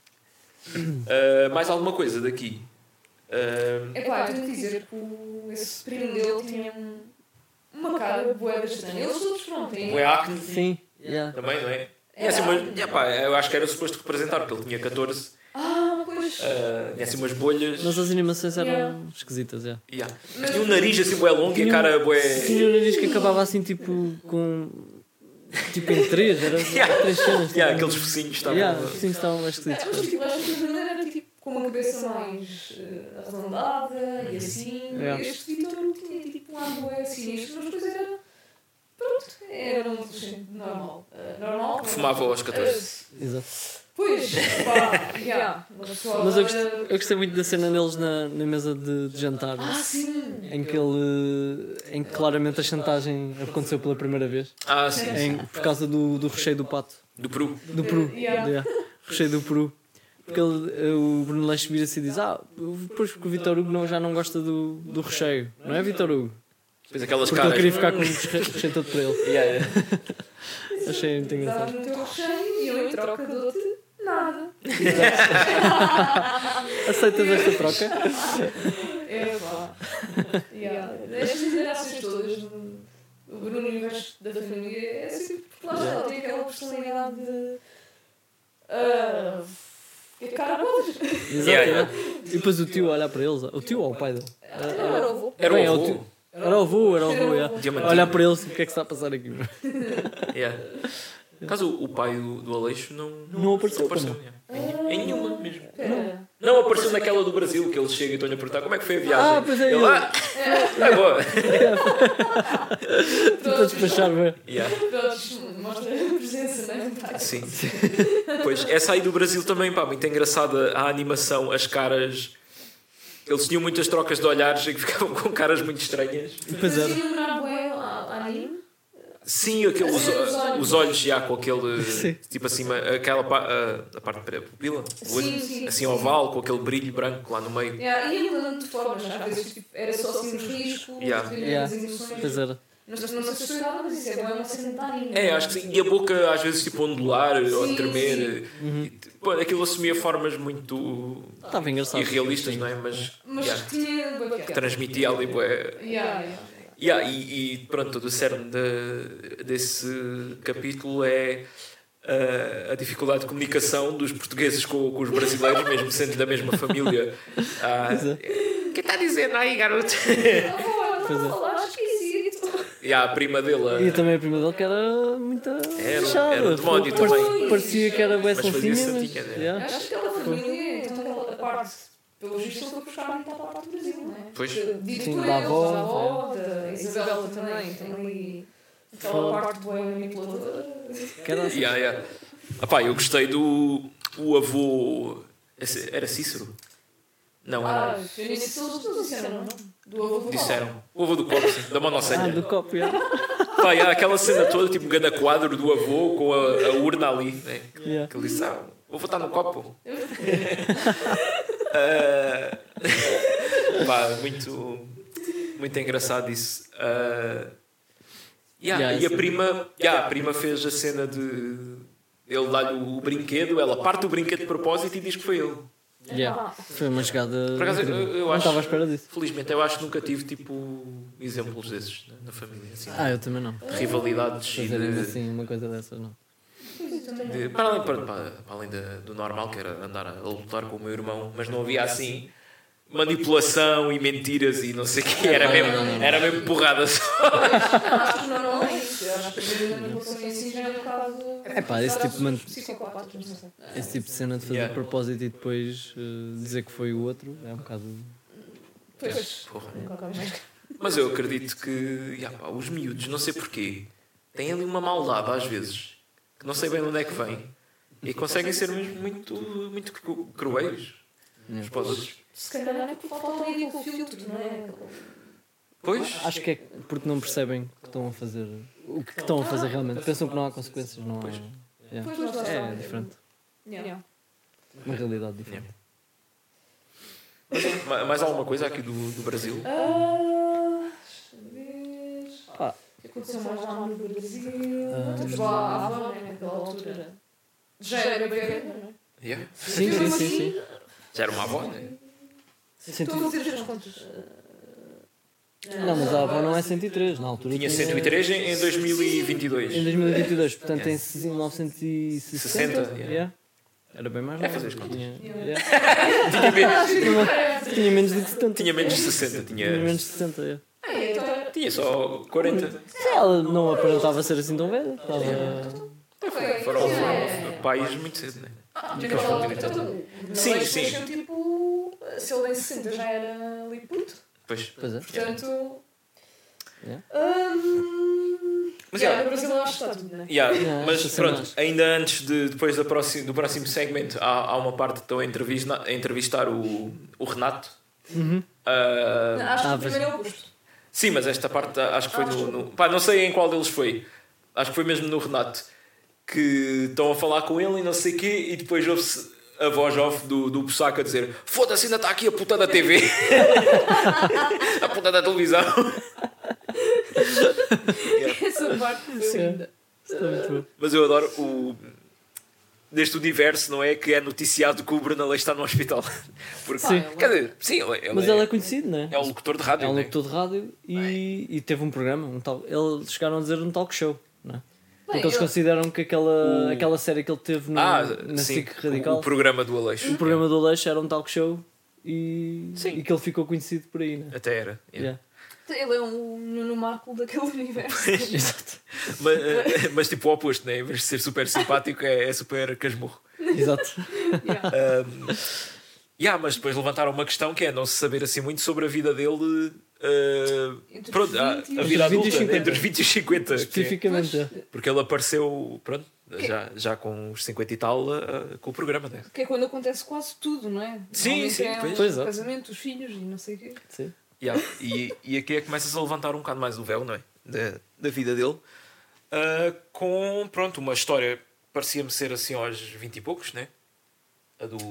Ah, mais alguma coisa daqui? Ah, É pá, eu tenho que dizer que o- esse primo dele tinha um- uma cara boa estranha. Eles todos, pronto, têm. o acne Sim. Yeah. também, não é? É assim, mas, é, pá, eu acho que era suposto representar, porque ele tinha catorze, Ah, pois. ah, tinha assim umas bolhas. Mas as animações eram Yeah. esquisitas, yeah. Yeah. Mas tinha um nariz assim bué longo e a cara bué. Tinha o nariz que acabava assim tipo com. Tipo em três, era Yeah. três cenas. Yeah, tipo, aqueles focinhos estavam. Yeah, sim, estavam mais esquisitos. É, mas tipo, acho que o Bruno era tipo com uma cabeça mais eh, arredondada e assim. Yeah. Este Vitor tinha tipo um ar bué sinistro, mas depois era. Pronto, era um adolescente normal. Eh, normal. Que fumava aos catorze. Exato. Pois, pá, yeah. Mas eu gostei, eu gostei muito da cena deles na, na mesa de, de jantar, Ah, sim! em que ele. em que claramente a chantagem aconteceu pela primeira vez. Ah, sim. Em, por causa do, do recheio do pato. Do Peru. Do Peru. Yeah. Yeah. Recheio do Peru. Porque ele, eh, o Bruno Leixo vira-se e diz: Ah, depois porque o Vitor Hugo não, já não gosta do, do recheio. Não é, Vitor Hugo? Depois aquelas Porque ele caras. queria ficar com o recheio recheio todo para ele. Yeah, yeah. Achei muito engraçado. Dá-me o teu recheio e eu em troca dou-te nada. Aceitas esta troca? É pá. Yeah. Estas interações todas do do Bruno e o resto da família é assim, porque lá está, ele tem aquela personalidade de. ah, é cara podre. Exato. Yeah, yeah. E depois o tio a olhar para eles. O tio ou o pai dele? Não, era o avô. Era Bem, é o o avô. tio. Era o avô, era o avô, yeah. Diamantino. Olhar para eles, o que é que está a passar aqui? Yeah. Por acaso o, o pai do, do Aleixo não, Não apareceu, yeah. Em, em nenhuma mesmo. Espera. Não apareceu naquela do Brasil que ele chega e estão-lhe a perguntar como é que foi a viagem. Ah, pois é, ele. ele. Ah, é boa. Para despachar, velho. Yeah. Pronto, mostra a presença, não é? Sim. Pois, essa aí do Brasil também, pá, muito engraçada a animação, as caras. Eles tinham muitas trocas de olhares e que ficavam com caras muito estranhas. Pois era. Mas lembrar bué a anime. Sim, aqueles, Sim, os olhos. os olhos já com aquele. Sim. Tipo acima, aquela pa- a, a parte da pupila, o olho, Sim, sim. assim oval, com aquele brilho branco lá no meio. Yeah, e ia mudando de formas, às vezes tipo, era só assim os riscos, Yeah. yeah. as Yeah. emoções. Pois era. Não, não sei se estou errada, mas isso é bué uma cena de anime. É, acho que sim. E a boca às vezes tipo ondular ou Sim, tremer. Uhum. E, tipo, aquilo assumia formas muito Estava engraçado. irrealistas, não é? Mas, Mas yeah, que tinha bué piada. transmitia ali bué. Yeah, yeah. Yeah, e, e pronto, todo o cerne de, desse capítulo é uh, a dificuldade de comunicação dos portugueses com, com os brasileiros, mesmo sendo da mesma família. Ah, o que está dizendo aí, garoto? Não Pois é. vou falar esquisito. E há a prima dele. E também a prima dele que era muito Era- fechada. era um demónio Par- também. Parecia que era bem Mas fazia fofinha, mas... santinha, né? Yeah. Acho que aquela família, então aquela parte, pelos vistos, ele foi buscar muito à parte do Brasil, não é? Pois. Dito Sim, por da eles, avó, da avó, da Isabela também, tem ali aquela Foi. parte boa manipuladora. Que era assim. Yeah, yeah. Ah, pá, eu gostei do o avô. esse- Era Cícero? Não, Ah, era. eu nem sei se eles disseram, não? Do avô do Disseram. O avô do copo, sim, da Ah, monocelha. do copo, yeah. Pá, e há aquela cena toda, tipo um grande quadro do avô com a, a urna ali, né? Yeah. Que ele disse, ah, vou votar no copo. Ah, pá, muito, muito engraçado isso. Ah, yeah, Yeah, e a isso. prima, yeah, a prima fez a cena de ele dar-lhe o brinquedo, ela parte o brinquedo de propósito e diz que foi ele. Yeah. Foi uma jogada. Por acaso, eu- incrível. eu Não acho- estava à espera disso. Felizmente, eu acho que nunca tive tipo exemplos desses na, na família, assim, Ah, eu também não. de rivalidades e Fazerem de, assim uma coisa dessas, não. de- para além, para, para- para além da- do normal, que era andar a lutar com o meu irmão, mas não havia assim manipulação e mentiras e não sei o que. Era mesmo, era mesmo porrada só. Acho que não é isso. Eu acho que a manipulação em si já é um bocado. É pá, esse tipo de man- psicopatas, não sei. Esse tipo de cena de fazer Yeah. de propósito e depois uh, dizer que foi o outro é um bocado. Pois. Porra. Um bocado mais. Mas eu acredito que ya, pá, os miúdos, não sei porquê, têm ali uma maldade às vezes, que não sei bem de onde é que vem, e conseguem ser mesmo muito, muito cru- cruéis uns para os outros. Se calhar é por falta ali aquele filtro, não é? Pois, Acho que é porque não percebem que estão a fazer o que estão a fazer realmente. Pensam que não há consequências, não há. Yeah. Pois lá está. É diferente. Yeah. Uma realidade diferente. Ma- mais alguma coisa aqui do, do Brasil? Ah, deixa eu ver. Pá, O que aconteceu mais lá no Brasil? Estamos lá à Havana, né, naquela altura. Já era bem velha, não é? Yeah. sim, sim, sim, sim. Já era uma avó, não é? Estou a fazer as contas. Não, mas a avó não é cento e três, na altura. Tinha cento e três em, em dois mil e vinte e dois. Em dois mil e vinte e dois, portanto em mil novecentos e sessenta. sessenta, yeah. Yeah. Era bem mais É nova. fazer as contas. Tinha, yeah. Tinha menos, Tinha menos de setenta. tinha menos de sessenta, Tinha tinha, menos de sessenta, yeah. É, então era. tinha só quarenta. Ela não aparentava ser assim tão velha. Estava. Ok. Foram É. pais muito cedo, não é? Ah, naquela altura, então, Sim, não é que sim. nasceu, tipo, se ele em sessenta já era ali puto, Pois. Pois é. portanto. Yeah. Hum, Mas, yeah, yeah. no Brasil eu acho que está tudo, né? Yeah, Yeah, mas essa pronto, cena acho. ainda antes de depois da próxima, do próximo segmento há, há uma parte que estou a entrevistar, a entrevistar o, o Renato. Uhum. Ah, Acho que Ah, o primeiro é o oposto. sim, mas esta parte acho que foi no, no- pá, não sei em qual deles foi. Acho que foi mesmo no Renato. Que estão a falar com ele e não sei o quê, e depois ouve-se a voz off do, do Bussaco a dizer: foda-se, ainda está aqui a puta da T V. A puta da televisão. Essa parte foi linda. Está muito bom. Mas eu adoro o. Deste universo, não é? Que é noticiado que o Brunalei está no hospital. Porque, Sim. quer dizer, sim, ele, ele Mas é, ele é conhecido, não é? é um locutor de rádio. É um não é? locutor de rádio e, e teve um programa. Um tal, eles chegaram a dizer um talk show, não é? Porque eles eu- consideram que aquela, O- aquela série que ele teve no, Ah, na sim, S I C Radical, o, o programa do Aleixo. o programa do Aleixo era um talk show e, Sim. e que ele ficou conhecido por aí, não é? Até era. yeah. Yeah. Ele é um Nuno Marco daquele universo. Exato. Mas, eh, mas tipo o oposto, né? Em vez de ser super simpático, é, é super casmurro. Exato. Yeah. Um, yeah, mas depois levantaram uma questão que é não se saber assim muito sobre a vida dele. uh, Entre pronto, os a, vinte e a os vida vinte e adulta, cinquenta. entre os vinte e os cinquenta. que é- Especificamente. é. porque ele apareceu, pronto, já, já com os cinquenta e tal, uh, com o programa, né? Que é quando acontece quase tudo, não é? Sim, Normalmente sim, é pois. o Pois é. casamento, os filhos e não sei o quê. Sim. Yeah, e, e aqui é que começas a levantar um bocado mais o véu, não é? Da, da vida dele. Uh, com, pronto, uma história parecia-me ser assim aos vinte e poucos, né? A do.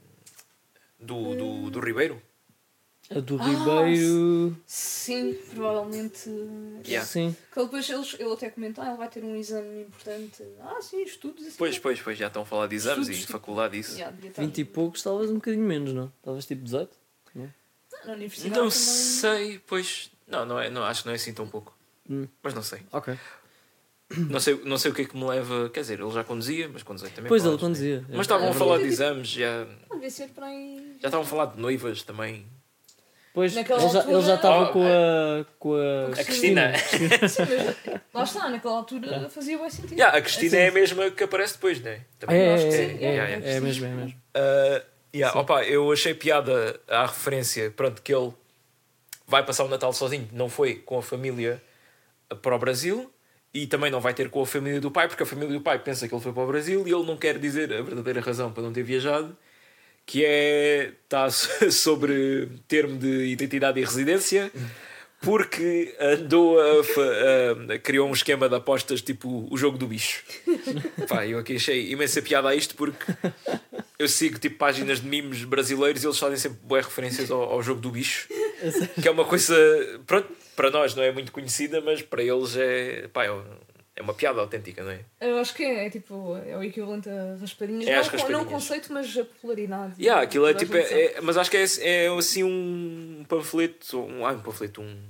Do, do, do Ribeiro. A do Ah, Ribeiro. Sim, provavelmente. Yeah. Sim. Que ele depois eles, ele até comentou, ah, ele vai ter um exame importante. Ah, sim, estudos assim. Pois, pois, pois, já estão a falar de exames Estudos, e tipo- faculdade e isso. Yeah, devia estar- vinte e poucos, talvez um bocadinho menos, não? Talvez tipo dezoito. Na universidade Não também. sei, pois. Não, não é, não, acho que não é assim tão pouco. Hum. Mas não sei. Ok. Não sei. Não sei o que é que me leva. Quer dizer, ele já conduzia, mas com dezoito também. Pois ele podes, né? conduzia. Mas estavam É a falar de verdade. exames, já, Ah, devia ser para aí. já estavam a falar de noivas também. Pois, ele Naquela já, ele já altura- estava Oh, com a. com a. A Cristina. Sim, mas lá está, naquela altura fazia bem sentido. Yeah, a Cristina é a mesma que aparece depois, não é? Também É, acho é, que é, sim. é, Yeah, yeah. é mesmo, é mesmo. Uh, yeah, opa, eu achei piada à referência, pronto, que ele vai passar o Natal sozinho, não foi com a família para o Brasil e também não vai ter com a família do pai, porque a família do pai pensa que ele foi para o Brasil e ele não quer dizer a verdadeira razão para não ter viajado, que é, está sobre termo de identidade e residência, porque andou a, fa- a- criou um esquema de apostas tipo o jogo do bicho. Pá, eu aqui achei imensa piada a isto porque eu sigo tipo páginas de memes brasileiros e eles fazem sempre boas referências ao, ao jogo do bicho, que é uma coisa, pronto, para nós não é muito conhecida, mas para eles é, pá, é, é uma piada autêntica, não é? Eu acho que é, é tipo, é o equivalente a raspadinhas. É não, as não o raspadinhas. conceito, mas a popularidade. Yeah, aquilo é Toda a tipo, gente é, sabe. é- mas acho que é, é assim um panfleto, um, ah, um panfleto, um,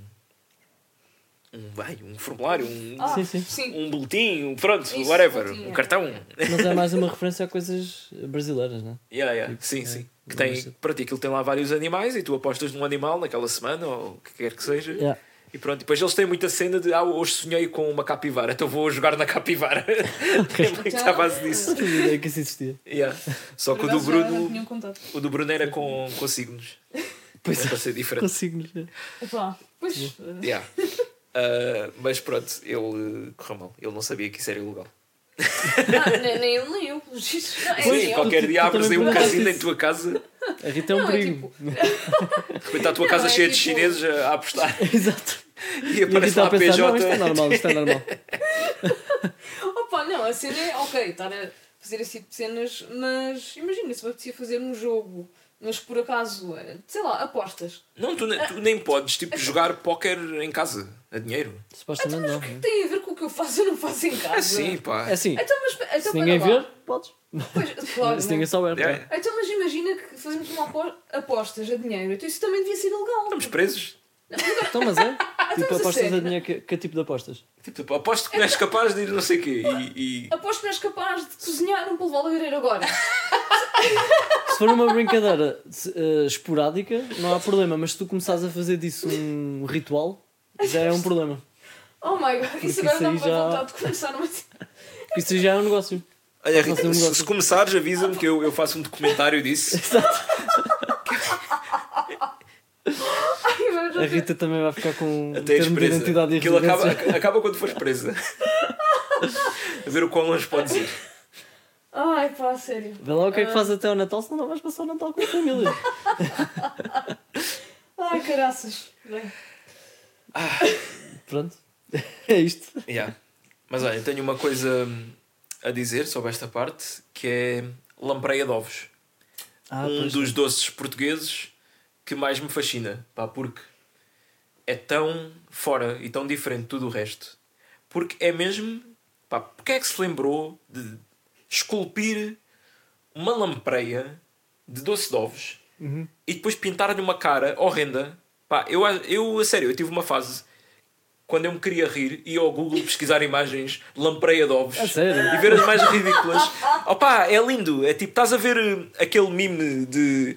um, vai, um formulário, um, Ah, Sim, sim. sim. um boletim, um, pronto, Isso, whatever, boletim, um é. cartão. Mas é mais uma referência a coisas brasileiras, não é? Yeah, yeah. Sim, sim. Que tem, para ti, aquilo tem lá vários animais e tu apostas num animal naquela semana ou o que quer que seja. Yeah. E pronto, e depois eles têm muita cena de ah, hoje sonhei com uma capivara, então vou jogar na capivara. É que está à base disso. Não tinha ideia que isso existia. Yeah. Só que o Por do acaso já não Bruno, tinham contado. o do Bruno era com, com signos. Pois É para ser diferente. consigo. Epá, pois. Yeah. Uh, mas pronto, ele uh, correu mal. Ele não sabia que isso era ilegal. Ah, nem, nem ele nem eu, pelos vistos. Não, é Sim, assim, qualquer tu- dia tu abres aí também um perguntaste casino em isso. tua casa, A Rita é um Não, é perigo. tipo- de repente está a tua Não, casa é cheia de tipo- chineses a, a apostar Exato. e E a aparece Rita lá a a pensar, P não, isto é J. normal, isto é normal. Opa, não, a cena é ok, estar a fazer esse tipo de cenas, mas imagina se me apetecia fazer um jogo, mas por acaso, é, sei lá, apostas. Não, tu, ne- tu nem podes tipo, jogar póquer em casa a dinheiro. Supostamente não. O que tem a ver com o que eu faço ou não faço em casa? É sim, pá. É assim, Então, mas, então, se ninguém pera lá. ver, podes. Pois, claro, Se né? ninguém souber. É. é. Então, mas imagina que fazemos uma apo- apostas a dinheiro, então isso também devia ser ilegal. Estamos presos. Então, mas é. Tipo, mas a apostas sério? a dinheiro. Que, que tipo de apostas? Tipo, aposto que não és capaz de ir não sei o quê. E, e... Aposto que não és capaz de cozinhar um polvo alagareiro agora. Se for uma brincadeira eh, esporádica, não há problema. Mas se tu começares a fazer disso um ritual, já é um problema. Oh my god, isso Porque agora isso dá-me aí já- vontade de começar uma. Porque isso já é um negócio. Olha, Fazer Rita, um se, negócio. se começares, avisa-me que eu, eu faço um documentário disso. Ai, mas A Rita também vai ficar com um Até és termo de presa. identidade e Aquilo acaba, residência. acaba quando fores presa. A ver o quão longe podes ir. Ai, pá, sério. Vê lá o que é que faz até ao Natal, senão não vais passar o Natal com a família. Ai, caraças. Bem, Pronto. É isto. Yeah. Mas olha, tenho uma coisa a dizer sobre esta parte, que é lampreia de ovos. Ah, um pois. dos doces portugueses que mais me fascina, pá, porque é tão fora e tão diferente de tudo o resto. Porque é mesmo, pá, porque é que se lembrou de esculpir uma lampreia de doce de ovos Uhum. e depois pintar-lhe uma cara horrenda? Pá, eu, eu, a sério, eu tive uma fase quando eu me queria rir, ia ao Google pesquisar imagens de lampreia de ovos A sério? e ver as mais ridículas. Opá, é lindo. É tipo, estás a ver eh, aquele meme de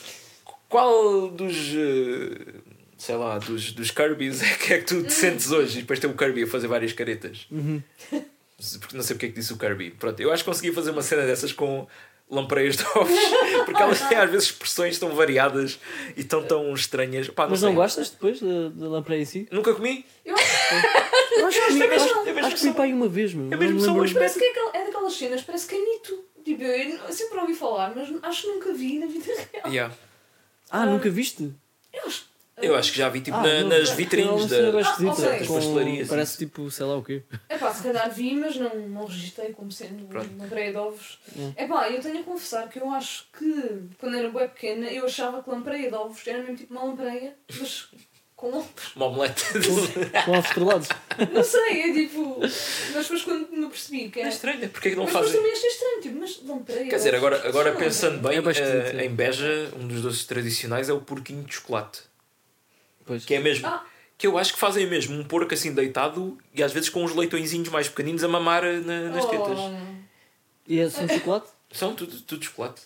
qual dos eh, sei lá, dos, dos Kirby's é que é que tu te sentes hoje? E depois tem o Kirby a fazer várias caretas. Uhum. Porque não sei porque é que disse o Kirby. Pronto, eu acho que consegui fazer uma cena dessas com lampreias de ovos, porque elas têm às vezes expressões tão variadas e tão tão estranhas. Pá, não Mas sei. não gostas depois da, da lampreia em si? Nunca comi? eu Eu acho que comi, É mesmo- acho, é mesmo acho que só- comi para aí uma vez, meu. é mesmo Não me só uma lembro. espécie- parece que é, aquela- é daquelas cenas, parece que é mito. Tipo, eu sempre ouvi falar, mas acho que nunca vi na vida real. Yeah. Ah, nunca viste? Eu acho. Eu acho que já vi tipo Ah, na- não, nas não, vitrines não, da, não, não, Ah, esquisita, ok. das com- pastelarias. Parece tipo, sei lá o quê. É pá, se calhar vi, mas não, não registrei como sendo Pronto. uma breia de ovos. É. É pá, eu tenho a confessar que eu acho que quando era bem pequena eu achava que lampreia de ovos era mesmo tipo uma lampreia, mas com ovos. uma omelete. Com ovos estrelados. Não sei, é tipo. Mas depois quando me apercebi que É é. estranho, porque é que não Mas depois fazem? também achei estranho, tipo, mas lampreia. Quer dizer, de agora, ovos, agora não, pensando bem, É bem esquisito, eh, é. em Beja, um dos doces tradicionais é o porquinho de chocolate. Pois. Que é mesmo. Ah. Que eu acho que fazem mesmo um porco assim deitado e às vezes com uns leitõezinhos mais pequeninos a mamar eh, na- nas tetas. Oh. E é só chocolate? São tudo, tudo chocolate.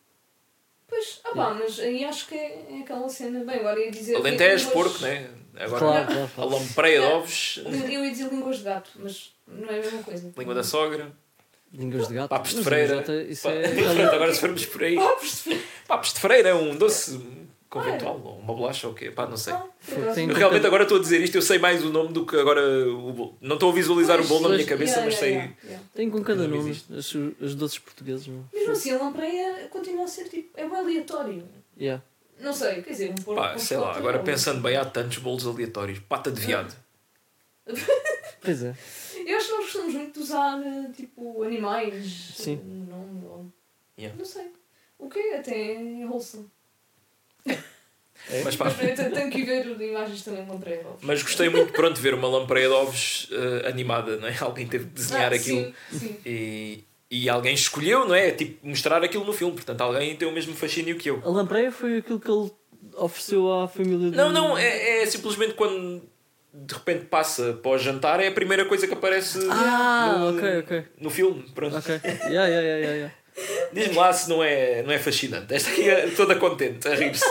Pois, ah pá, mas aí acho que é, é aquela cena. Bem, agora ia dizer. Alentejo, línguas- porco, né? Agora Claro, claro, a claro. lampreia de ovos, Eu ia dizer línguas de gato, mas não é a mesma coisa. língua da sogra, Línguas de gato. papos de Mas freira. línguas de gato, Isso Pá, é. pronto, agora se formos por aí. Papos de freira. Papos de freira é um doce conventual, ou uma bolacha ou o quê? Pá, não sei. Ah, por acaso. Tem- Eu realmente agora estou a dizer isto, eu sei mais o nome do que agora o bolo. Não estou a visualizar o bolo na minha Pois, cabeça, Yeah, mas yeah, sei. yeah, yeah. Tem com cada Não nome existe. as, as doces portugueses, meu. Mesmo assim, a lampreia continua a ser tipo. É bem aleatório. Yeah. Não sei, quer dizer, um porco. Pá, com sei lá, chocolate agora é pensando bem, há tantos bolos aleatórios. Pata de viado. Pois é. Eu acho que nós gostamos muito de usar tipo animais. Sim. Não, não, Yeah. não sei. O quê? Até é wholesome. Mas, pá, Mas eu tenho- tenho que ir ver imagens também de lampreia. ovos. mas gostei muito pronto de ver uma lampreia de ovos eh, animada, não é? Alguém teve de desenhar Ah, aquilo Sim, sim. e, e alguém escolheu, não é? Tipo, mostrar aquilo no filme. Portanto, alguém tem o mesmo fascínio que eu. A lampreia foi aquilo que ele ofereceu à família do... Não, não, é, é simplesmente quando de repente passa para o jantar, é a primeira coisa que aparece Ah, no, ok, ok. no filme. Pronto. Ok. Yeah, yeah, yeah, yeah, yeah. Diz-me lá se não é, não é fascinante. Esta aqui é toda contente, a rir-se.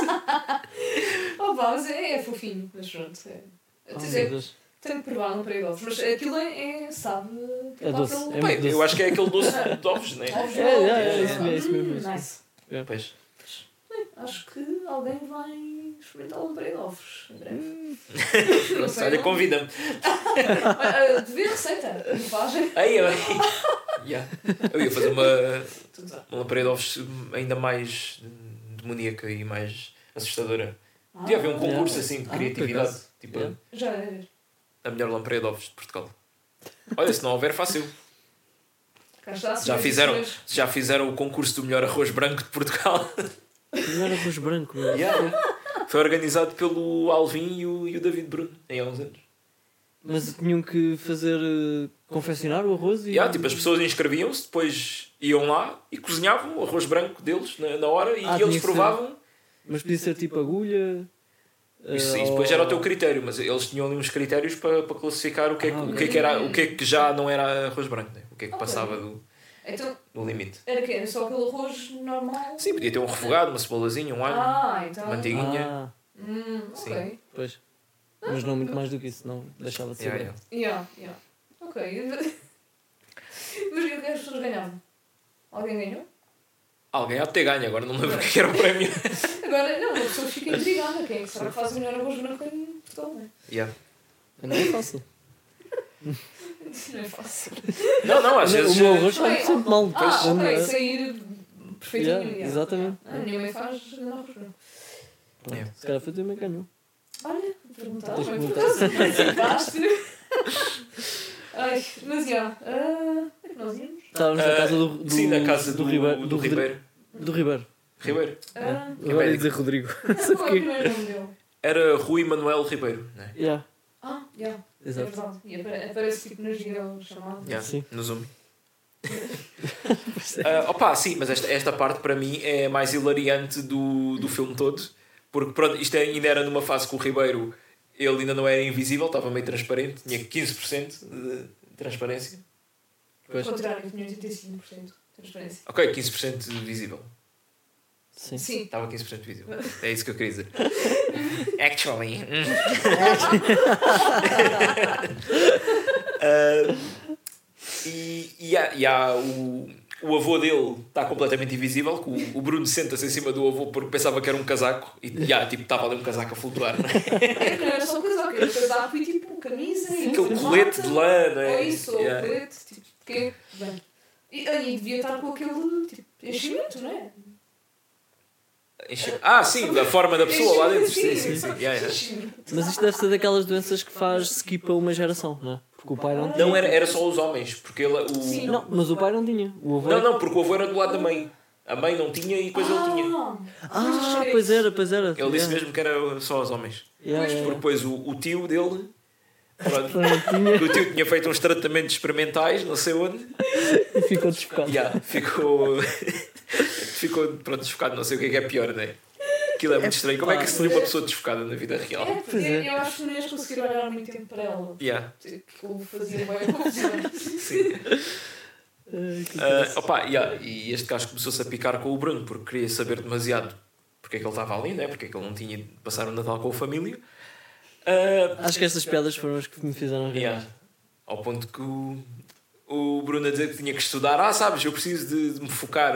Oh, pá, mas é, é fofinho, mas pronto. É. Oh, Dizer, meu Deus. tenho que provar um para ovos, mas aquilo é, é sabe. É doce, pelo- é Bem, muito doce. eu acho que é aquele doce de ovos, não é? Ovos É, novos. é, é, isso mesmo, é isso mesmo, é isso Hum, nice. Pois. Bem, acho que alguém vai experimentar um para ovos em breve. Hum. Não sei, Olha, não- convida-me. Ah, ah, devia receita. Não fazem. Aí, eu... Yeah. Eu ia fazer uma, uma lampreia de ovos ainda mais demoníaca e mais assustadora. Devia haver um concurso Yeah. assim de Ah, por criatividade. acaso. Tipo, Yeah. Já é. a melhor lampreia de ovos de Portugal. Olha, se não houver, fácil. Cá está, Já se fizeram, mas- já fizeram o concurso do melhor arroz branco de Portugal. Não era arroz branco, meu. Yeah. Foi organizado pelo Alvin e o, e o David Bruno, em há uns anos. Mas tinham que fazer. eh, confeccionar o arroz e. Yeah, tipo, as pessoas inscreviam-se, depois iam lá e cozinhavam o arroz branco deles na, na hora e Ah, tinha eles que ser- provavam. Mas podia ser tipo agulha. Isso, eh, isso depois ou- era o teu critério, mas eles tinham ali uns critérios para, para classificar o que, é que, Ah, o, ok. que é que era, o que é que já não era arroz branco, né? O que é que Ok. passava do, Então, do limite. era que era só aquele arroz normal? Sim, podia ter um refogado, uma cebolazinha, um alho, Ah, então. mantiguinha. Ah, Hum, Sim. ok. pois. Mas não muito mais do que isso, não deixava de ser. Yeah, branco. yeah. Yeah, yeah. Ok. Mas o que é que as pessoas ganhavam? Alguém ganhou? Alguém há de ter ganho, agora não me lembro o que é que era o prémio. Agora, não, a pessoa fica intrigada. Quem é que será que faz o melhor arroz branco em Portugal, não é? Yeah. Não é fácil. Isso não é fácil. Não, não, às vezes. O meu arroz Bem, sai sempre mal. Ah, depois, ok, é? sair perfeitinho. Yeah, yeah. exatamente. Ah, a minha mãe faz grande arroz branco. Pronto, Yeah. Se calhar foi também ganhou. Olha, perguntar, Tens que mas perguntar. por acaso participaste. Ai, mas já. Ah, onde é que nós íamos? Estávamos na casa do, do, Sim, na casa do, do, Ribeiro. do Ribeiro. Do Ribeiro. Ribeiro. Ah, Agora ia dizer Rodrigo. Não sei qual é o porquê. primeiro nome dele? Era Rui Manuel Ribeiro, né? Yeah, Ah, já. É exato. verdade. E apare- aparece tipo nas videochamadas. Yeah, Sim. no Zoom. Ah, opa, sim, mas esta, esta parte para mim é a mais hilariante do, do filme todo. Porque pronto, isto ainda era numa fase que o Ribeiro ele ainda não era invisível, estava meio transparente, tinha quinze por cento de transparência. Pois. Ao contrário, tinha oitenta e cinco por cento de transparência. Ok, quinze por cento visível. Sim. Sim. Estava quinze por cento visível. É isso que eu queria dizer. Actually. Ah, e, e há, e há o, o avô dele está completamente invisível, que o, o Bruno senta-se em cima do avô porque pensava que era um casaco e já, tipo, estava ali um casaco a flutuar, não é? Não era só casaco, era casaco e tipo camisa e Aquele gravata, colete de lã, não é? Ou isso, ou Yeah. colete, tipo, que bem. E aí devia estar com aquele tipo, enchimento, não é? Enche- Ah, sim, a forma da pessoa lá dentro. Sim, Enchimento, sim, sim. Yeah, yeah. Enchimento. Mas isto deve ser daquelas doenças que faz skip a uma geração, não é? Porque o pai não tinha. Não, era, era só os homens, porque ele, o... Sim. Não, mas o pai não tinha. O avô. Não, não, porque o avô era do lado da mãe. A mãe não tinha e depois ele tinha. Ah, pois era, pois era. Ele disse mesmo que era só os homens. Yeah, Porque yeah, depois o, o tio dele. Pronto, yeah. Não tinha o tio tinha feito uns tratamentos experimentais, não sei onde. e ficou desfocado. Yeah, ficou. ficou pronto, desfocado, não sei o que é que é pior, não é? Aquilo é muito estranho. Como é que seria uma pessoa desfocada na vida real? É, porque Pois é. eu acho que não ias conseguir olhar muito tempo para ela. Yeah, Que eu fazia bem confusão. sim. Ai, que Uh, opa, yeah, e este gajo começou-se a picar com o Bruno porque queria saber demasiado porque é que ele estava ali, né? Porque é que ele não tinha ido passar o Natal com a família. Uh, Acho que estas piadas foram as que me fizeram rir. yeah, ao ponto que o, o Bruno a dizer que tinha que estudar. Ah, sabes, eu preciso de, de me focar.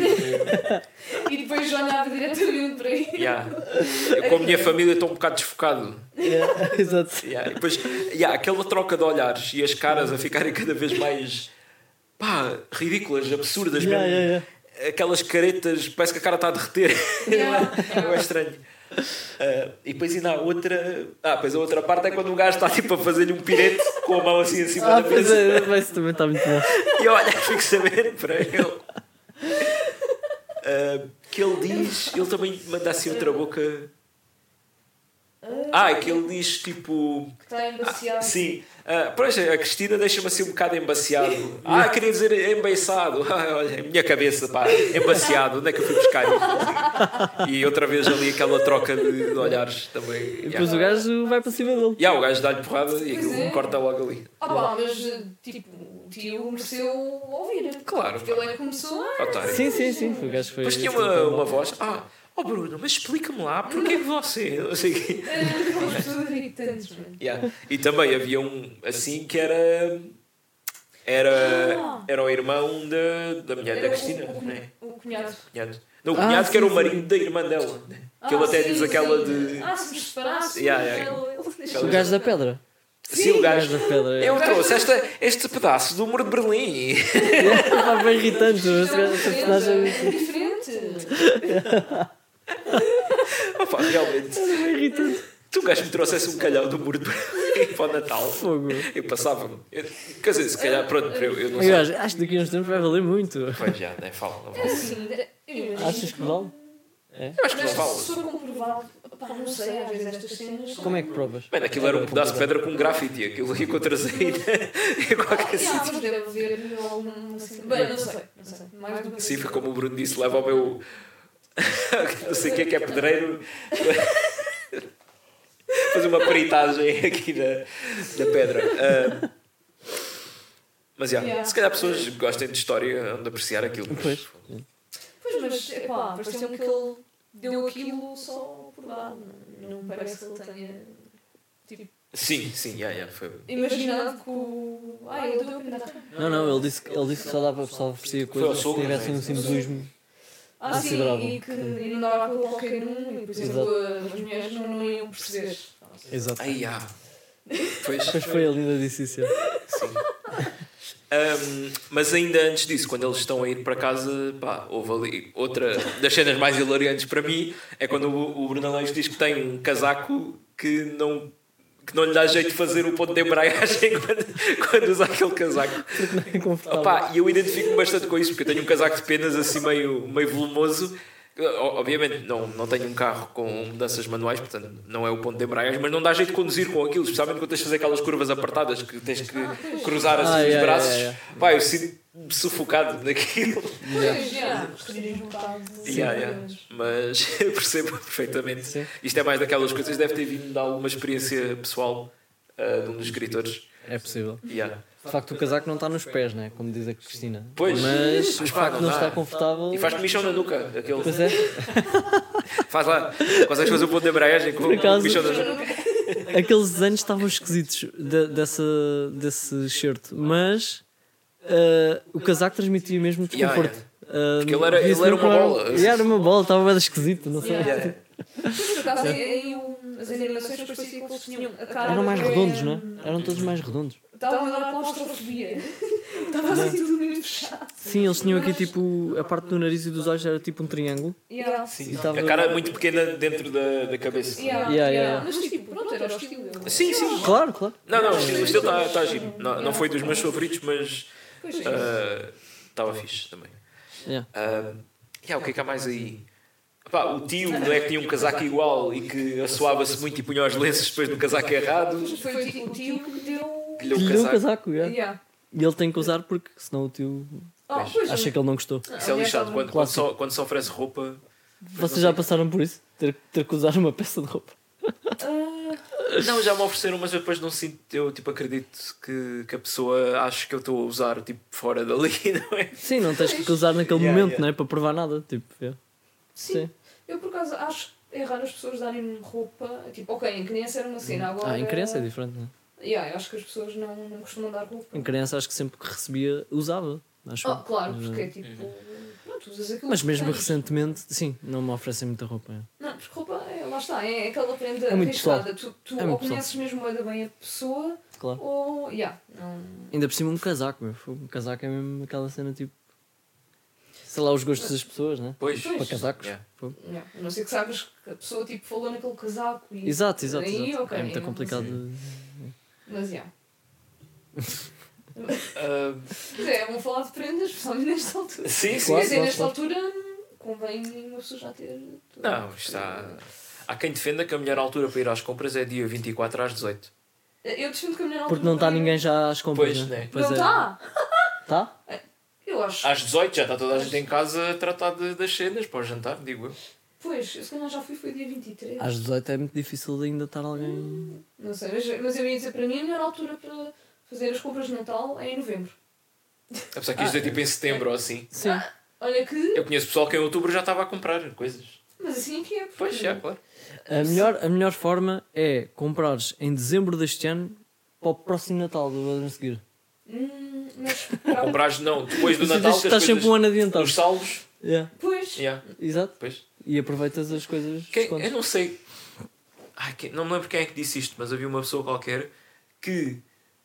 E depois olhava diretamente para aí. Yeah. Eu com a minha família estou um bocado desfocado. Yeah, exato. Yeah. E depois, yeah, aquela troca de olhares e as caras a ficarem cada vez mais pá, ridículas, absurdas Yeah, mesmo. yeah, yeah. Aquelas caretas, parece que a cara está a derreter. Yeah, Não é estranho. Uh, e depois ainda há outra. Ah, depois a outra parte é quando o gajo está tipo a fazer-lhe um pirete com a mão assim em cima Ah, da pois mesa. é, vai isso também está muito bom. E eu olho e fico sabendo para ele. Uh, que ele diz, ele também manda assim outra boca. Ah, que ele diz tipo. Que está embaciado. Ah, sim. Ah, pois, a Cristina deixa-me assim um bocado embaciado. Ah, queria dizer embeiçado. Ah, olha, a minha cabeça, pá, embaciado. Onde é que eu fui buscar isso? E outra vez ali aquela troca de, de olhares também. E depois o gajo vai para cima dele. E yeah, o gajo dá-lhe porrada e Pois aquilo é. corta logo ali. Ah pá, mas tipo, o tio mereceu ouvir. Claro. Porque ele é que começou a... Otário. Sim, sim, sim. O gajo foi. Depois tinha uma, uma voz. Ah, oh Bruno, mas explica-me lá, porquê que você. Não sei o quê. Aquelas pessoas irritantes, mano. Yeah. E também havia um assim que era. Era, era o irmão da, da mulher da Era o- Cristina. o- né? O cunhado. Cunhado. Não, o Ah, cunhado que era sim, o marido da irmã dela. Né? Que ele Ah, até sim, diz aquela sim. de. Ah, se nos separasse, Yeah, yeah. ele- ele deixou- O gajo da pedra. Sim, o O gajo. gajo da pedra. É. Eu trouxe esta, este pedaço do muro de Berlim. É bem irritante. Esse gajo- esse personagem É diferente. Opa, realmente. é bem irritante. Tu, o gajo me trouxesse um calhau do muro de Berlim para o Natal. Fogo. Eu passava. Eu, quer dizer, se calhar, pronto, para eu, eu não O sei. gajo, acho que daqui a uns tempos vai valer muito. Pois já, né? Fala, não É vale. assim, eu imagino. Achas que vale? Eu acho que não Mas vale. se for comprovado, pá, não sei, às vezes estas cenas... Como é que provas? Mano, aquilo era um pedaço de pedra com um grafite. Aquilo aí encontras aí em qualquer Ah, sítio. mas deve haver alguma cena... Bem, não sei, não sei. Mais do que Sim, foi como o Bruno disse, leva ao meu. não sei o que é que é pedreiro. Fazer uma peritagem aqui na, na pedra. Ah, mas já, Yeah. se calhar pessoas que gostem de história onde apreciar aquilo. mas- Pois. Pois, mas, epá, pareceu-me que ele deu aquilo só por dar. Não, não parece que ele tenha... Tipo, Sim, sim, já, já, foi. imaginado que o... Ah, ele deu a pintar. Não, não, ele disse, ele disse que só dava só oferecia Foi ao coisas que sogro, tivessem né? um simbolismo. Ah, sim, Considerável. e que e não dava para qualquer um, e por exemplo, as mulheres não, não iam perceber. Exato. Ai, já. Pois, Depois foi a Linda disse isso. é. sim. Um, mas ainda antes disso, quando eles estão a ir para casa, pá, houve ali outra das cenas mais hilariantes para mim, é quando o, o Bruno Aleixo diz que tem um casaco que não, que não lhe dá jeito de fazer o ponto de embreagem quando, quando usa aquele casaco. Não é confortável. Opa, e eu identifico-me bastante com isso, porque eu tenho um casaco de penas assim meio, meio volumoso. O- Obviamente não, não tenho um carro com mudanças manuais, portanto não é o ponto de embreagem, mas não dá jeito de conduzir com aquilo, especialmente quando tens de fazer aquelas curvas apertadas que tens que cruzar assim Ah, os yeah, braços. yeah, yeah. Pá, eu sinto-me sufocado naquilo. Pois, já, gostaria um bocado. Yeah, yeah. Mas eu percebo perfeitamente. Sim. Isto é mais daquelas coisas, deve ter vindo de alguma experiência pessoal uh, de um dos escritores. É possível. Yeah. De facto, o casaco não está nos pés, né? Como diz a Cristina. Pois. Mas Mas o pá, facto de não não dá. estar confortável. E faz comichão na nuca. Aquele... Pois é. Faz lá. Consegues fazer o ponto de embreagem com Por acaso- comichão na nuca. Aqueles desenhos estavam esquisitos de, dessa, desse shirt, mas ah, o casaco transmitia mesmo Yeah, desconforto. Ah, Porque ele era- via-se ele era mesmo uma que bola. Yeah, era uma bola, estava bem esquisito, não sei. Yeah. Por acaso, aí o- as animações parecia que eles tinham a cara. Eram mais bem- redondos, não é? Eram todos mais redondos. Estava a dar claustrofobia. Estava assim tudo muito fechado. Sim, eles tinham aqui tipo. A parte do nariz e dos olhos era tipo um triângulo. Yeah. Sim. E estava- A cara é muito pequena dentro da, da cabeça. Yeah, Yeah, yeah. yeah. Mas tipo, pronto, era o estilo. Sim, sim. Claro, claro. Não, não, o estilo está tá giro. Não, não foi dos meus favoritos, mas Pois é. estava fixe também. Yeah. Ah, yeah, o que é que há mais aí? Pá, o tio não é que tinha um casaco igual e que assoava-se muito e punha os lenços depois do casaco errado. Foi o tio, o tio que deu. Que lhe deu Lhe o deu o casaco. casaco, yeah. Yeah. E ele tem que usar porque senão o tio Ah, pois, acha que ele não gostou. Isso é lixado. Quando, quando, só, quando se oferece roupa. Vocês já passaram por isso? Ter, ter que usar uma peça de roupa. Ah, Não, já me ofereceram, mas eu depois não sinto. Eu tipo, acredito que, que a pessoa acha que eu estou a usar tipo, fora dali, não é? Sim, não tens que usar naquele Yeah, momento, yeah. não é? Para provar nada. Tipo, yeah. sim. Sim. Eu por acaso acho que é raro as pessoas darem roupa. Tipo, ok, em criança era uma cena, agora. Ah, em criança é diferente, não é? Yeah, eu acho que as pessoas não, não costumam dar roupa. Em criança acho que sempre que recebia, usava. Acho. Oh, eu. claro, Mas, porque é eh, tipo. Pronto, usas aquilo. Mas que mesmo tens. recentemente, sim, não me oferecem muita roupa. é. Não, porque roupa, é, lá está, é aquela prenda É muito arriscada. Tu, tu É ou muito conheces mesmo ainda bem a pessoa, Claro. ou. Yeah, não. Ainda por cima um casaco, meu. Fogo, Um casaco é mesmo aquela cena tipo. Sei lá, os gostos das pessoas, né? Pois. Para casacos. Yeah. Fogo. Yeah. A não ser que sabes que a pessoa tipo, falou naquele casaco e. Exato, exato. Aí, exato. ok, é muito não complicado. sei. de- Mas yeah. Ah, Mas é, vamos falar de prendas, especialmente nesta altura. sim, sim. Claro, Quer dizer, claro, nesta claro. altura convém uma pessoa já ter. tudo. Não, está. Há quem defenda que a melhor altura para ir às compras é dia vinte e quatro às dezoito. Eu defendo que a melhor Porque não está ninguém já às compras. Pois, né? né? Pois Não é. está! Tá? Eu acho. Às dezoito já está toda a gente em casa a tratar de, das cenas para o jantar, digo eu. Pois, eu se calhar já fui, foi dia vinte e três. Às dezoito é muito difícil de ainda estar alguém. Não sei, mas, mas eu ia dizer, para mim a melhor altura para fazer as compras de Natal é em novembro. Apesar que isto é tipo em setembro ou assim. Sim. Olha que. Eu conheço pessoal que em outubro já estava a comprar coisas. Mas assim é que é. porque- Pois, já, claro. A melhor, a melhor forma é comprares em dezembro deste ano para o próximo Natal do ano a seguir. Hum, mas. Comprares não, depois do Assim, Natal tens- que as estás sempre um coisas, ano adiantado. os saldos. Yeah. Pois. Yeah, Exato. pois. E aproveitas as coisas. Quem, descontos. eu não sei. Ai, quem- não me lembro quem é que disse isto, mas havia uma pessoa qualquer que,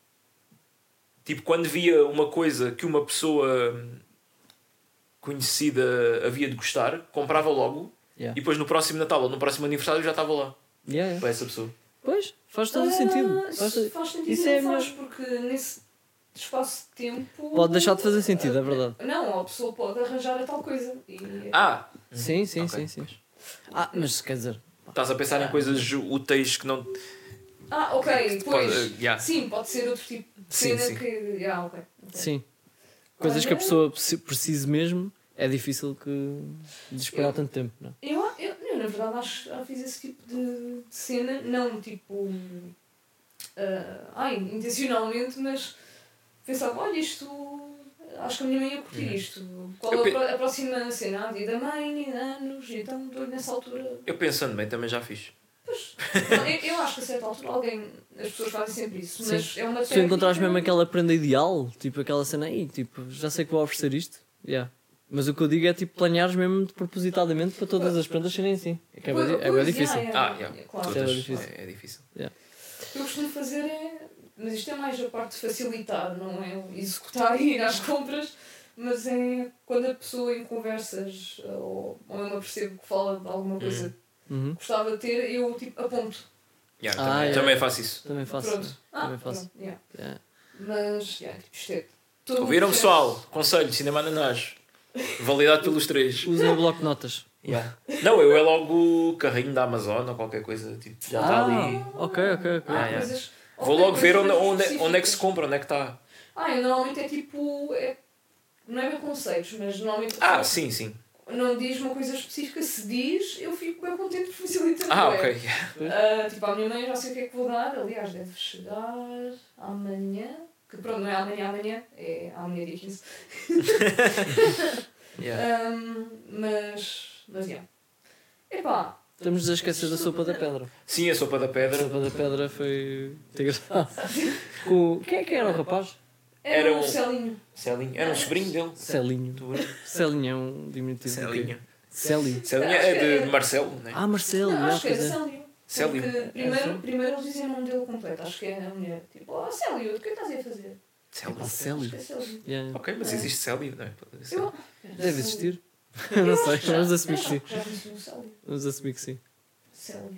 tipo, quando via uma coisa que uma pessoa hum, conhecida havia de gostar, comprava logo Yeah. e depois no próximo Natal ou no próximo aniversário já estava lá Yeah, yeah. para essa pessoa. Pois, faz todo o Ah, sentido. isso Faz todo- faz sentido Isso e é não a faz, porque nesse espaço de tempo. Pode deixar de fazer sentido, é verdade. Não, a pessoa pode arranjar a tal coisa. E... Ah! Sim, sim, Ok, sim, sim. Ah, mas quer dizer, Estás a pensar em coisas úteis que não. Ah, ok, pois. Pode- yeah. Sim, pode ser outro tipo de Sim, cena sim. que. Ah, ok. ok. sim. Coisas que a pessoa preci- precise mesmo, é difícil que de esperar tanto tempo, não é? Eu, eu, eu, na verdade, acho que já fiz esse tipo de, de cena, não tipo. ah, ai, intencionalmente, mas pensava, olha, isto. Acho que a minha mãe ia curtir isto. Qual Eu é a, pe- pro- a próxima cena? Ah, dia da mãe, anos, e então estou nessa altura. Eu pensando bem, também já fiz. Não, eu, eu acho que a certa altura alguém. As pessoas fazem sempre isso, mas Sim. é uma Se tu técnica- encontrares mesmo aquela prenda ideal, tipo aquela cena aí, tipo, já sei que vou oferecer isto, yeah. Mas o que eu digo é tipo planeares mesmo propositadamente para todas as prendas serem assim. É que é bem, Pois, é bem pois, difícil. yeah, yeah, Ah, yeah. yeah, claro. Isso é Todas, difícil. é, é difícil. O que eu costumo fazer é. Mas isto é mais a parte de facilitar, não é o executar e ir às compras, mas é quando a pessoa em conversas ou, ou eu me apercebo que fala de alguma coisa que Uhum. gostava de ter, eu tipo aponto. Yeah, Ah, também, yeah. também faço isso. Também faço. Pronto. Ah, Também faço. pronto, yeah. Yeah. Mas, yeah, tipo, isto é todo um Ouviram, processo. pessoal? Conselho, cinema ananás. Validado pelos três. Usem o bloco de notas. Yeah. Não, eu é logo o carrinho da Amazon ou qualquer coisa. Tipo, já está Ah, ali. ok, ok, ok. Ah, Ah, yeah. coisas- Vou ok, logo ver coisas onde, mais onde, onde é que se específicas. compra, onde é que está. Ah, eu normalmente é tipo. É, não é bem conceitos, mas normalmente. Ah, sim, sim. Não diz uma coisa específica, se diz, eu fico bem contente por facilitar. Ah, bué. ok. Ah, tipo, à minha mãe já sei o que é que vou dar, aliás, deve chegar amanhã. Que pronto, não é amanhã, amanhã, é amanhã dia quinze. Yeah. Ahm, mas. Mas, já. Epá, Estamos a esquecer da sopa da pedra. Sim, a sopa da A pedra. sopa da pedra foi muito engraçado. Com... Quem é que era o rapaz? era, Era um um- Celinho. Celinho. Era um sobrinho dele. Celinho. Tu vês? Celinho é um diminutivo. de quê? Celinho. Célio. Celinho Acho é que de, é- de Marcelo, não é? Ah, Marcelo. Não, ah, acho que era pois é. Célio. Célio. Porque É primeiro, assim? primeiro eles dizem o nome dele completo, acho que é a mulher. Tipo, ah, Célio, o que é que estás aí a fazer? Célio. Ah, Célio. Acho que é Célio. Yeah. Ok, mas existe Célio, não é? Eu, Deve existir. Eu não sei, Já- vamos assumir que já- sim. Já conheci um Célio. Vamos assumir que sim. Célio.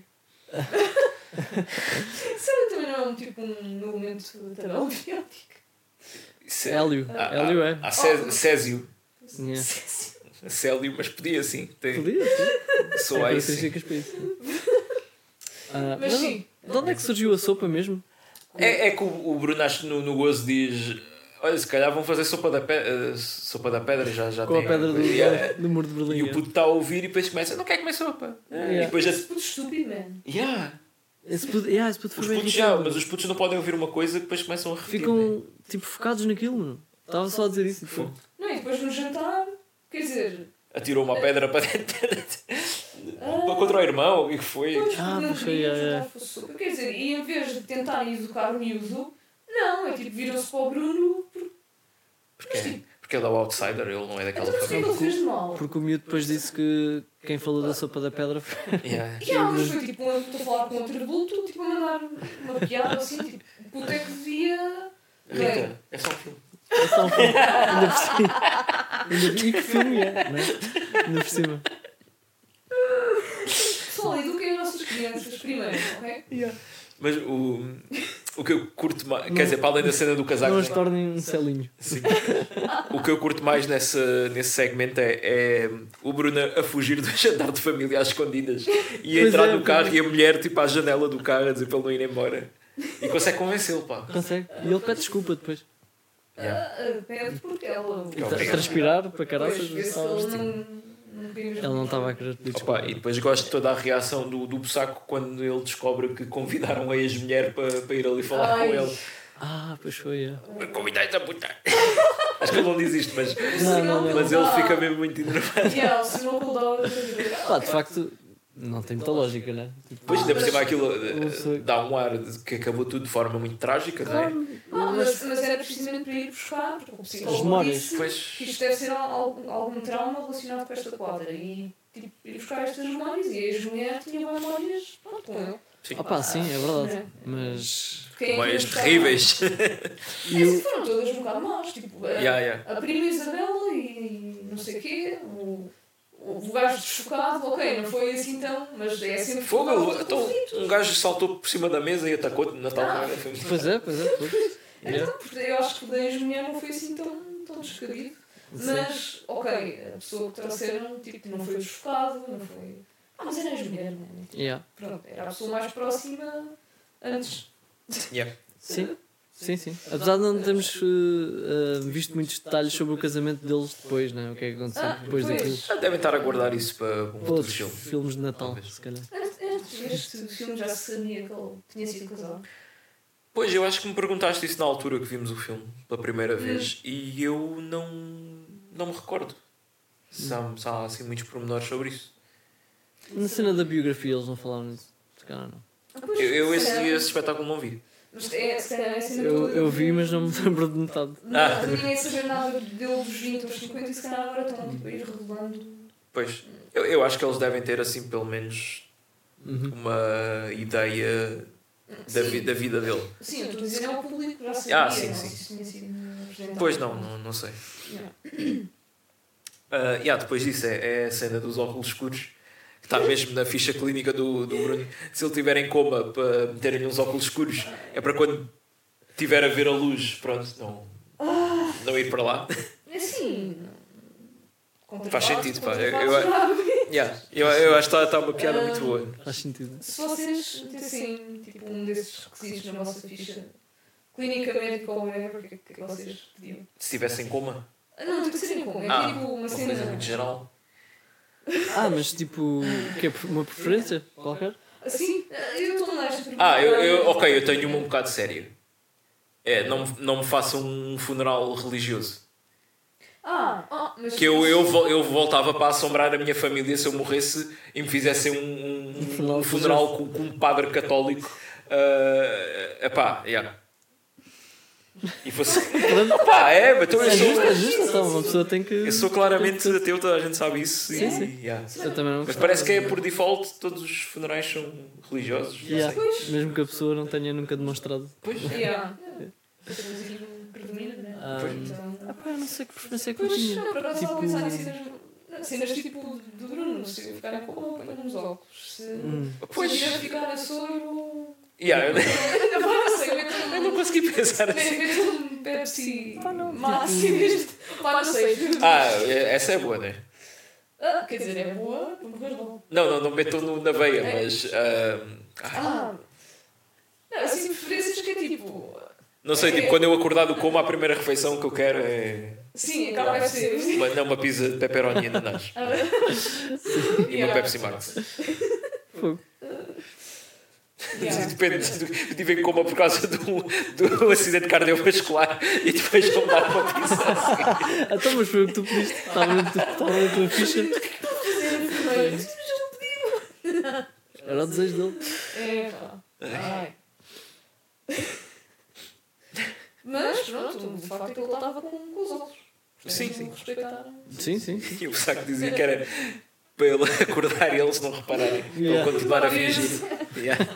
Célio também não é um tipo um elemento tabela periódico. Hélio. Ah, Hélio é. Há Cé- Césio. Yeah. Célio, mas podia sim. Tem... Podia, sim. Sou Tem aí sim. características para isso. Ah, Mas mas sim. de onde é que surgiu a sopa mesmo? É, é que o, o Bruno acho que no, no gozo diz: olha, se calhar vão fazer sopa da, pe uh, sopa da pedra, já, já Com a tem. pedra do, Yeah. do muro de Berlim. E o yeah. puto está a ouvir e depois começa: não quer comer sopa. Yeah. E depois já. Esse puto estúpido, man. Yeah. Esse puto, yeah, esse puto foi Os bem putos já, irritante. mas os putos não podem ouvir uma coisa que depois começam a repetir. né? Ficam tipo focados naquilo, mano. Estava só a dizer isso. Tipo. Não, e depois no jantar, quer dizer. Atirou uma pedra para dentro. ah, Contra o irmão, o que foi? Pois, Ah, porque não pois foi, queria é, é. jantar fosse sopa. Quer dizer, e em vez de tentarem educar o miúdo, não, é tipo, viram-se para o Bruno. Porque, Porque, porque ele é o outsider, ele não é daquela então, mas o que é que ele família. fez de mal? Porque o miúdo depois disse que quem falou da sopa da pedra foi. Yeah. E há, mas foi tipo, um adulto a falar com outro adulto, tipo, a mandar uma piada assim, tipo, o puto é que devia. Bem, Rita, é só um filme. É só um filme. Ainda por cima. Ainda... E que filme é, não é? Ainda por cima. pessoal, eduquem as nossas crianças primeiro, ok? Mas o. o que eu curto mais, quer dizer, para além da cena do casaco, Não né? as tornem um selinho. Sim. O que eu curto mais nessa, nesse segmento é, é o Bruno a fugir do jantar de família às escondidas e a Pois entrar é, no carro pois é. e a mulher tipo à janela do carro a dizer para ele não ir embora e consegue convencê-lo, pá. Consegue. E ele pede desculpa depois. Yeah. Ah, pede porque ela. Que A obrigado. transpirar para caraças. Pois, vê se estava ele vestido. não. não queria Ela não estava a querer pedir desculpa. Opa, e depois gosto de toda a reação do, do Bussaco quando ele descobre que convidaram a ex-mulher para, para ir ali falar Ai. com ele. Ah, pois foi. É. Me convidaste a puta. Acho que ele não diz isto, mas, Não, não, não. mas ele fica mesmo muito enervado. Yeah, se não cooldown. Pá, de facto, não tem muita lógica, né? Tipo, Depois, ainda por cima, aquilo Não sei. eh, dá um ar de que acabou tudo de forma muito trágica, não é? Ah, mas, mas era precisamente para ir buscar, porque o As psicólogo memórias. disse Pois. que isto deve ser algum, algum trauma relacionado com esta quadra. E tipo, ir buscar estas memórias. E a ex-mulher tinha memórias pronto, com ele. Sim. Ah pá, sim, é verdade. É. Mas... Quem é que ia Memórias buscar terríveis. E mais? o... É, foram todas um bocado más. Tipo, a, Yeah, yeah. a prima Isabela e não sei o quê. O, o gajo chocado, ok, não foi assim tão, mas é sempre Fogo, por causa do então, conflito. um gajo saltou por cima da mesa e atacou-te no Natal. Ah. não é? Foi- Pois é, pois é. Pois. Yeah. Então, porque eu acho que o da ex-mulher não foi assim tão, tão descabido. Mas, ok, a pessoa que trouxeram tipo, não foi chocado, não foi. Ah, mas era a ex-mulher, não é? Yeah. Pronto, era a pessoa mais próxima antes. Yeah. Sim, sim, sim. Apesar de não termos uh, uh, visto muitos detalhes sobre o casamento deles depois, né? O que é que aconteceu Ah, depois pois. daquilo. Ah, devem estar a guardar isso para um futuro Outros filme. filmes de Natal, Talvez. se calhar. Antes, antes deste filme já se sabia que ele tinha sido casado. Pois, eu acho que me perguntaste isso na altura que vimos o filme pela primeira vez e eu não, não me recordo. Se há, se há assim muitos pormenores sobre isso. Na cena da biografia eles não falaram nisso. Se calhar não. Ah, pois, Eu, eu se esse, calhar- esse espetáculo não vi. Mas é, se calhar é assim Eu, eu vi, mas não me lembro de metade. Não, Ah. ninguém saber nada dele dos vinte aos cinquenta e se calhar agora estão tipo, a ir revelando. Pois, eu, eu acho que eles devem ter assim pelo menos Uhum. uma ideia da, vi, da vida dele. Sim, eu estou a dizer, é o público já sabia. Ah, sim, não, sim. se tinha sido apresentado. Pois não, não, não sei. Yeah. Uh, yeah, depois disso é, é a cena dos óculos escuros. Que está mesmo na ficha clínica do, do Bruno. Se ele estiver em coma para meterem uns óculos escuros, é para quando tiver a ver a luz, pronto, não, não ir para lá. É assim. Faz sentido, pá. Eu- Eu, eu- Yeah, eu, eu acho que está, está uma piada muito boa. Faz sentido. Se vocês metessem tipo, um desses requisitos na vossa ficha, clínica médica ou whatever, o que é que vocês pediam? Se estivesse em coma, Ah, não, não tem que ser em coma. É ah, tipo uma uma cena. coisa muito geral. Ah, mas tipo, que é uma preferência qualquer? Assim, eu estou nesta. Ah, eu, eu, ok, eu tenho uma um bocado séria. É, não, me- não me façam um funeral religioso. Ah, ah, mas. Que eu, eu, vo- eu voltava para assombrar a minha família se eu morresse e me fizessem um, um, um funeral funeral com, com um padre católico. Uh, epá, yeah. E fosse. Epá, é, então eu É justo, é sou, justo. Então, uma pessoa tem que. eu sou claramente ateu, toda a gente sabe isso. e- Sim, sim. yeah. Eu também não. Mas parece que é por default, todos os funerais são religiosos. não Yeah. sei. Mesmo que a pessoa não tenha nunca demonstrado. Pois. Yeah. Predomina, predomina, né? Ah, Então. ah, pá, eu não sei que preferência é que eu Pois, tinha. não, por acaso estava a Tipo- pensar em cenas, cenas tipo do Bruno, se eu ficar em coma, põe nos óculos. Se, Hum. Pois. se eu tiver a ficar a soro. Yeah, eu, Ainda vai, não sei, eu meto não um. consegui pensar assim. Meto um Pepsi máximo. Pá, não sei. Ah, essa é boa, né? Ah, quer dizer, é boa, para morrer logo. Não, não, não metam no- na veia, mas. ah, ah, Ah, não, assim, preferências que é tipo. não sei, tipo, quando eu acordar do coma, a primeira refeição que eu quero é. Sim, acaba de ser. Uma, não, uma pizza de pepperoni e ananás. E uma Pepsi Max. Fogo. Yeah. Depende, do- eu tive em coma por causa do, do acidente cardiovascular e depois vão dar uma pizza assim. Então, mas foi o que tu pediste. Estava na tua- estava na tua ficha. Era o desejo dele. É, pá. Ai. Mas, pronto, o facto é que ele estava com, com os outros. Sim, sim. Respeitar. Sim, sim. sim. E o saco dizia que era para ele acordar e eles não repararem. Yeah. Ele continuar a fingir. Yeah.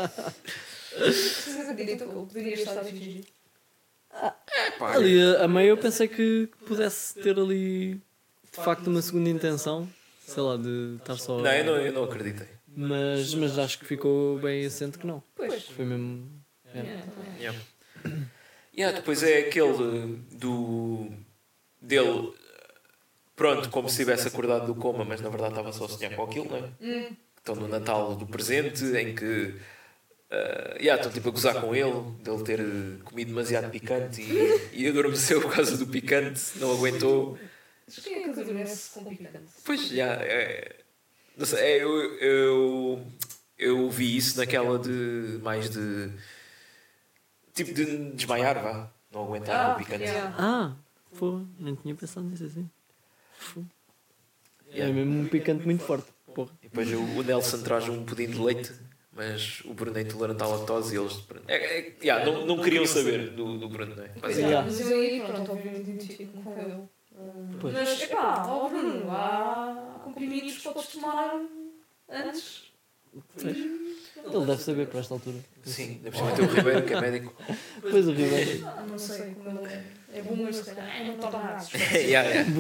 Vocês acreditam que ele poderia estar a fingir? Pá, Ali, a- a meio eu pensei que pudesse ter ali de facto uma segunda intenção. Sei lá, de estar só. não, eu não, eu não acreditei. Mas, mas acho que ficou bem assente que não. Pois. Foi mesmo. Yeah. Yeah. Yeah, depois é aquele do dele, pronto, como se tivesse acordado do coma, mas na verdade estava só a sonhar com aquilo, não é? Hum. Estão no Natal do presente, em que uh, yeah, estão tipo a gozar com ele, dele ter comido demasiado picante e, e adormeceu por causa do picante, não aguentou. Mas quem é que adormece com picante? Pois já, é, não sei, é, eu, eu, eu vi isso naquela de mais de tipo de desmaiar, vá, não aguentar Ah, o picante. yeah. Ah, pô, nem tinha pensado nisso assim. Fô. É Yeah. mesmo um picante muito forte. Porra. E depois o, o Nelson traz um pudim de leite, mas o Bruno é intolerante à lactose e eles é, é, yeah, não, não queriam saber do, do Bruno, não é? Mas, Yeah. Yeah. Mas eu aí, pronto, obviamente identifico-me com ele. Hum, Pois. Mas, epá, ó Bruno, há comprimidos que podes tomar antes. Pois. Ele deve saber para esta altura. sim, ainda por cima tem o Ribeiro, que é médico. Pois o Ribeiro. Ah, não sei como ele é. É bom, mas se calhar é uma tornado. yeah, yeah.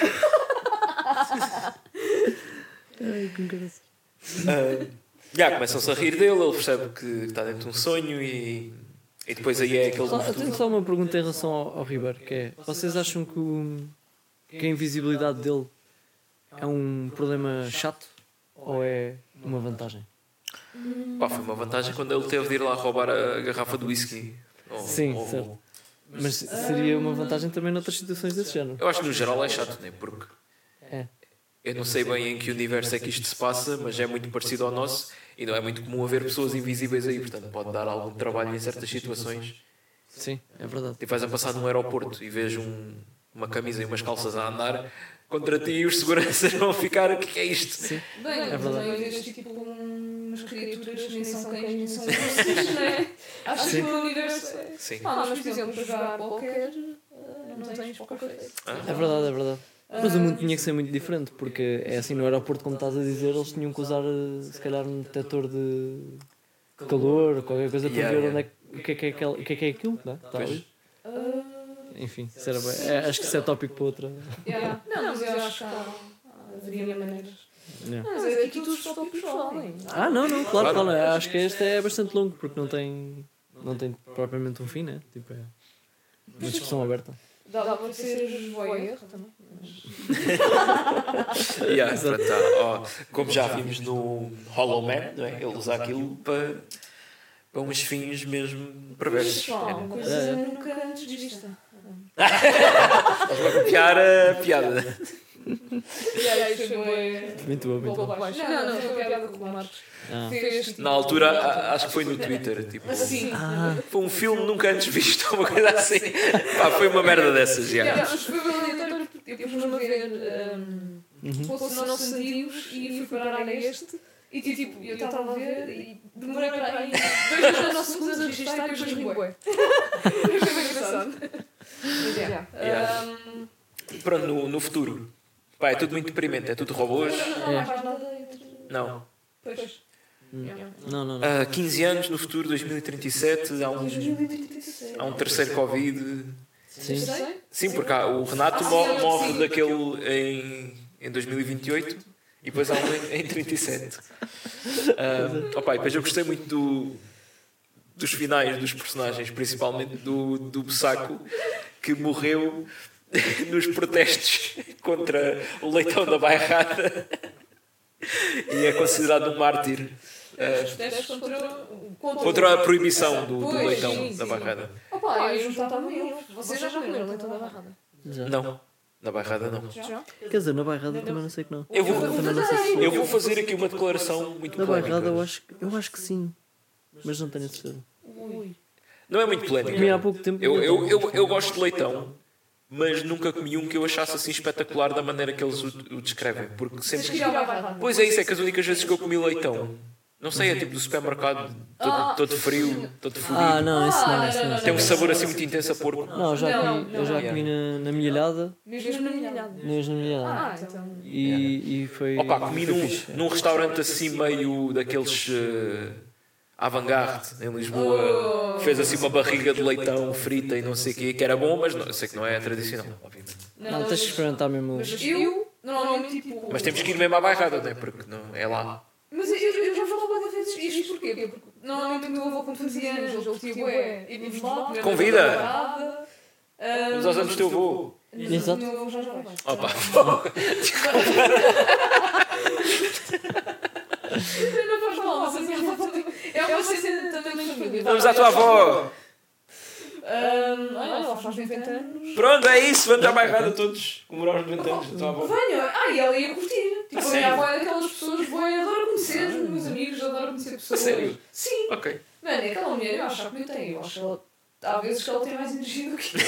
Ai, que graça. Uh, yeah, começam-se a rir dele, ele percebe que está dentro de um sonho e, e depois aí é aquele Só, eu tenho futuro. só uma pergunta em relação ao, ao Ribeiro, que é, vocês acham que, o, que a invisibilidade dele é um problema chato ou é uma vantagem? Pá, foi uma vantagem quando ele teve de ir lá roubar a garrafa do whisky. Ou- Sim, ou- certo. Mas seria uma vantagem também noutras situações desse género. Eu acho que no geral é chato, né? Porque É. eu não sei bem em que universo é que isto se passa, mas é muito parecido ao nosso e não é muito comum haver pessoas invisíveis aí, portanto pode dar algum trabalho em certas situações. Sim, é verdade. Tipo, vais a passar num aeroporto e vês um, uma camisa e umas calças a andar contra ti e os seguranças vão ficar, o que é isto? Sim. Bem, É é verdade. também vês tipo umas criaturas que nem são cães, nem são ursos, não é? Acho Sim. que o universo é. Sim. Ah, mas por exemplo, para jogar póquer, ah, não tens poker face. É verdade, é verdade. Mas o mundo tinha que ser muito diferente, porque é assim, no aeroporto, como estás a dizer, eles tinham que usar, eh, se calhar, um detector de calor, qualquer coisa, para Yeah, ver yeah. onde é, que- o, que é que é aquele, o que é que é aquilo, não é? Está Pois. ali. Ah, Enfim, isso era bem. É, acho que isso é tópico para outra. yeah. Não, mas eu acho que há, haveria maneiras. Yeah. Mas é aqui todos os tópicos valem. Ah, não, não, claro, Claro. claro. Acho que este é bastante longo, porque não tem, não tem propriamente um fim, né? Tipo, é uma discussão aberta. Dá dá para ser voyeur também. Yeah, pronto, tá. Ó, como já vimos no Hollow Man, não é? Ele usa aquilo para, para uns fins mesmo perversos. Pessoal, uma coisa nunca antes vista. Estás a copiar a piada. E aí, isso foi bué- Muito bom, muito pouco bom. abaixo. Não, não, foi a piada com o Marcos. Ah. Fez, tipo, Na altura, a- acho que foi no Twitter. Tipo, Assim. Ah, foi um filme nunca antes visto, uma coisa assim. Pá, foi uma merda dessas, já. Yeah, mas foi bem aleatório porque eu pus-me a ver um, uhum. Poços Não Sentidos e fui parar a este. E tipo, eu estava a ver e demorei para aí dois nanosegundos a registrar e depois ri bué. Foi bem engraçado. Mas, yeah. Yeah. Um, Pronto, no, no futuro. Pá, é tudo muito deprimente, é tudo robôs. não, não faz nada entre... Não. Pois. Yeah. Não, não, não. Há quinze anos, no futuro, dois mil e trinta e sete, há um, dois mil e trinta e sete. há um terceiro Covid. Sim. Sei? Sim, porque há, o Renato Ah, mo- sim, morre sim. daquele em, em dois mil e vinte e oito e depois há um em, em trinta e sete. Um, opa, e depois eu gostei muito do, dos finais dos personagens, principalmente do, do Bussaco, que morreu nos protestos contra o leitão da bairrada e é considerado um mártir. Os protestos contra, contra, Contra a proibição do, do Pois, leitão sim, da sim. bairrada. Opa, eu juntava eles. Vocês já comeram leitão da barrada? Já. Não, na bairrada não. Já? Quer dizer, na bairrada também não sei que não. Eu vou, Também não sei se eu vou fazer aqui uma declaração muito Na polémica. bairrada eu acho, que- eu acho que sim. Mas não tenho certeza. Ui. Não é muito Comi há polémica. pouco tempo. Eu, eu, eu, eu gosto de leitão, mas nunca comi um que eu achasse assim espetacular da maneira que eles o, o descrevem. Porque Tens que sempre. ir à barrada. Pois é, isso é que as únicas vezes que eu comi leitão, não sei, é tipo do supermercado, todo, todo frio, todo fodido. Ah, não, isso não, isso não. Tem um sabor assim muito intenso a porco. Não, eu já Não, comi, eu já não. comi na, na milhada. Mesmo na milhada. Mesmo na milhada. Ah, então. E, e foi. Opa, comi foi num, fixe. num restaurante assim meio daqueles uh, avant-garde em Lisboa, que fez assim uma barriga de leitão frita e não sei o quê, que era bom, mas não, eu sei que não é tradicional, obviamente. Não, tens que experimentar mesmo. Mas eu, normalmente, tipo. Mas temos que ir mesmo à bairrada, não é? Porque não, é lá. Mas eu, eu já falo várias vezes isto porquê? Porque normalmente o meu avô, quando fazia anos, ele curtia bué. Íamos lá, comer Convida. uma parada. Vamos aos anos do teu avô. Exato. O meu avô já já vai. Opa. Não faz mal, mas a minha avó também. É uma cena também de família. Vamos à tua avó. Um, olha, ela faz noventa anos. Pronto, é isso. Vamos à bairrada todos. Comemorar os noventa anos da tua avó. Venha, ah, e ela ia curtir. Tipo, A a minha sério? avó é daquelas pessoas boas, adoro conhecer os meus amigos, adoro conhecer pessoas. A sério? Sim. Ok. Mano, é aquela mulher, eu acho que eu tenho. Eu acho que ela, há vezes que ela tem mais energia do que eu.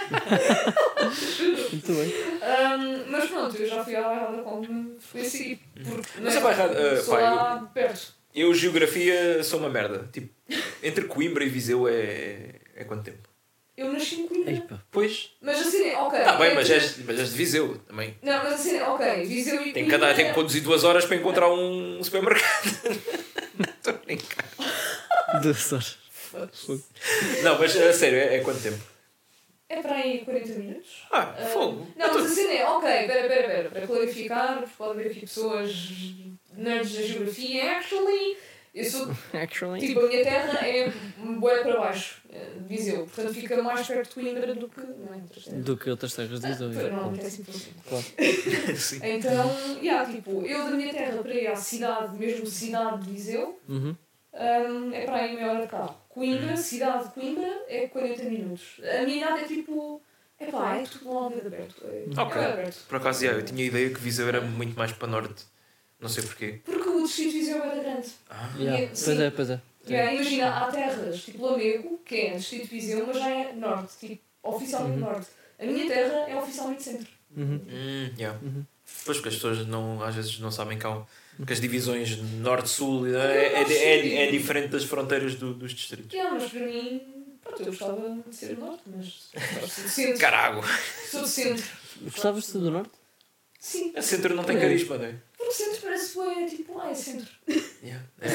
Muito bem. Um, mas pronto, eu já fui à bairrada como fui assim. Porque, Mas né, a bairrada, uh, sou pá, lá perto. Eu, geografia, sou uma merda. Tipo, entre Coimbra e Viseu é. É quanto tempo? Eu nasci em Coimbra. Epa. Pois. Mas assim, é, ok. Tá bem, é mas que- és, mas és de Viseu também. Não, mas assim, é, ok. Viseu e Tem que, Coimbra. andar, tem que conduzir duas horas para encontrar um supermercado. Estou a brincar. Duas horas. Não, mas a sério, é, é quanto tempo? É para aí quarenta minutos. Ah, Ah, fogo. Não, mas assim é, ok, pera, pera, pera. Para clarificar, porque pode haver aqui pessoas nerds da geografia. Actually, eu sou. Actually. Tipo, a minha terra é bué para baixo, eh, Viseu. Portanto, fica mais perto de Coimbra do que. Não é? Outras terras. Do que outras terras de Viseu. Ah, Normalmente é assim por assim. Claro. Sim. Então, yeah, tipo, eu da minha terra para ir à cidade, mesmo cidade de Viseu, Uhum. um, é para aí meia hora de carro. Coimbra, cidade de Coimbra, é quarenta minutos. A minha idade é tipo. É pá, é tudo lá de aberto. É, Ok. é aberto. Por acaso, já, eu tinha a ideia que Viseu era muito mais para norte. Não sei porquê. Porque o distrito de Viseu era grande. Ah, Yeah. E- Pois sim. é, pois é. Yeah, imagina, há terras tipo Lamego, que é distrito de Viseu, mas já é norte, tipo, oficialmente Uhum. norte. A minha terra é oficialmente centro. Uhum. hum, yeah. Uhum. Pois, porque as pessoas não, às vezes não sabem que, há, um- que as divisões norte-sul é, é, é, é diferente das fronteiras do, dos distritos. Yeah, mas para mim, pronto, eu gostava de ser do norte, mas sou do centro. Carago! Sou do centro. Gostavas de ser do Norte? Sim. A centro não tem carisma, não é? Porque o centro parece bué, tipo, ah, é centro. Yeah. É.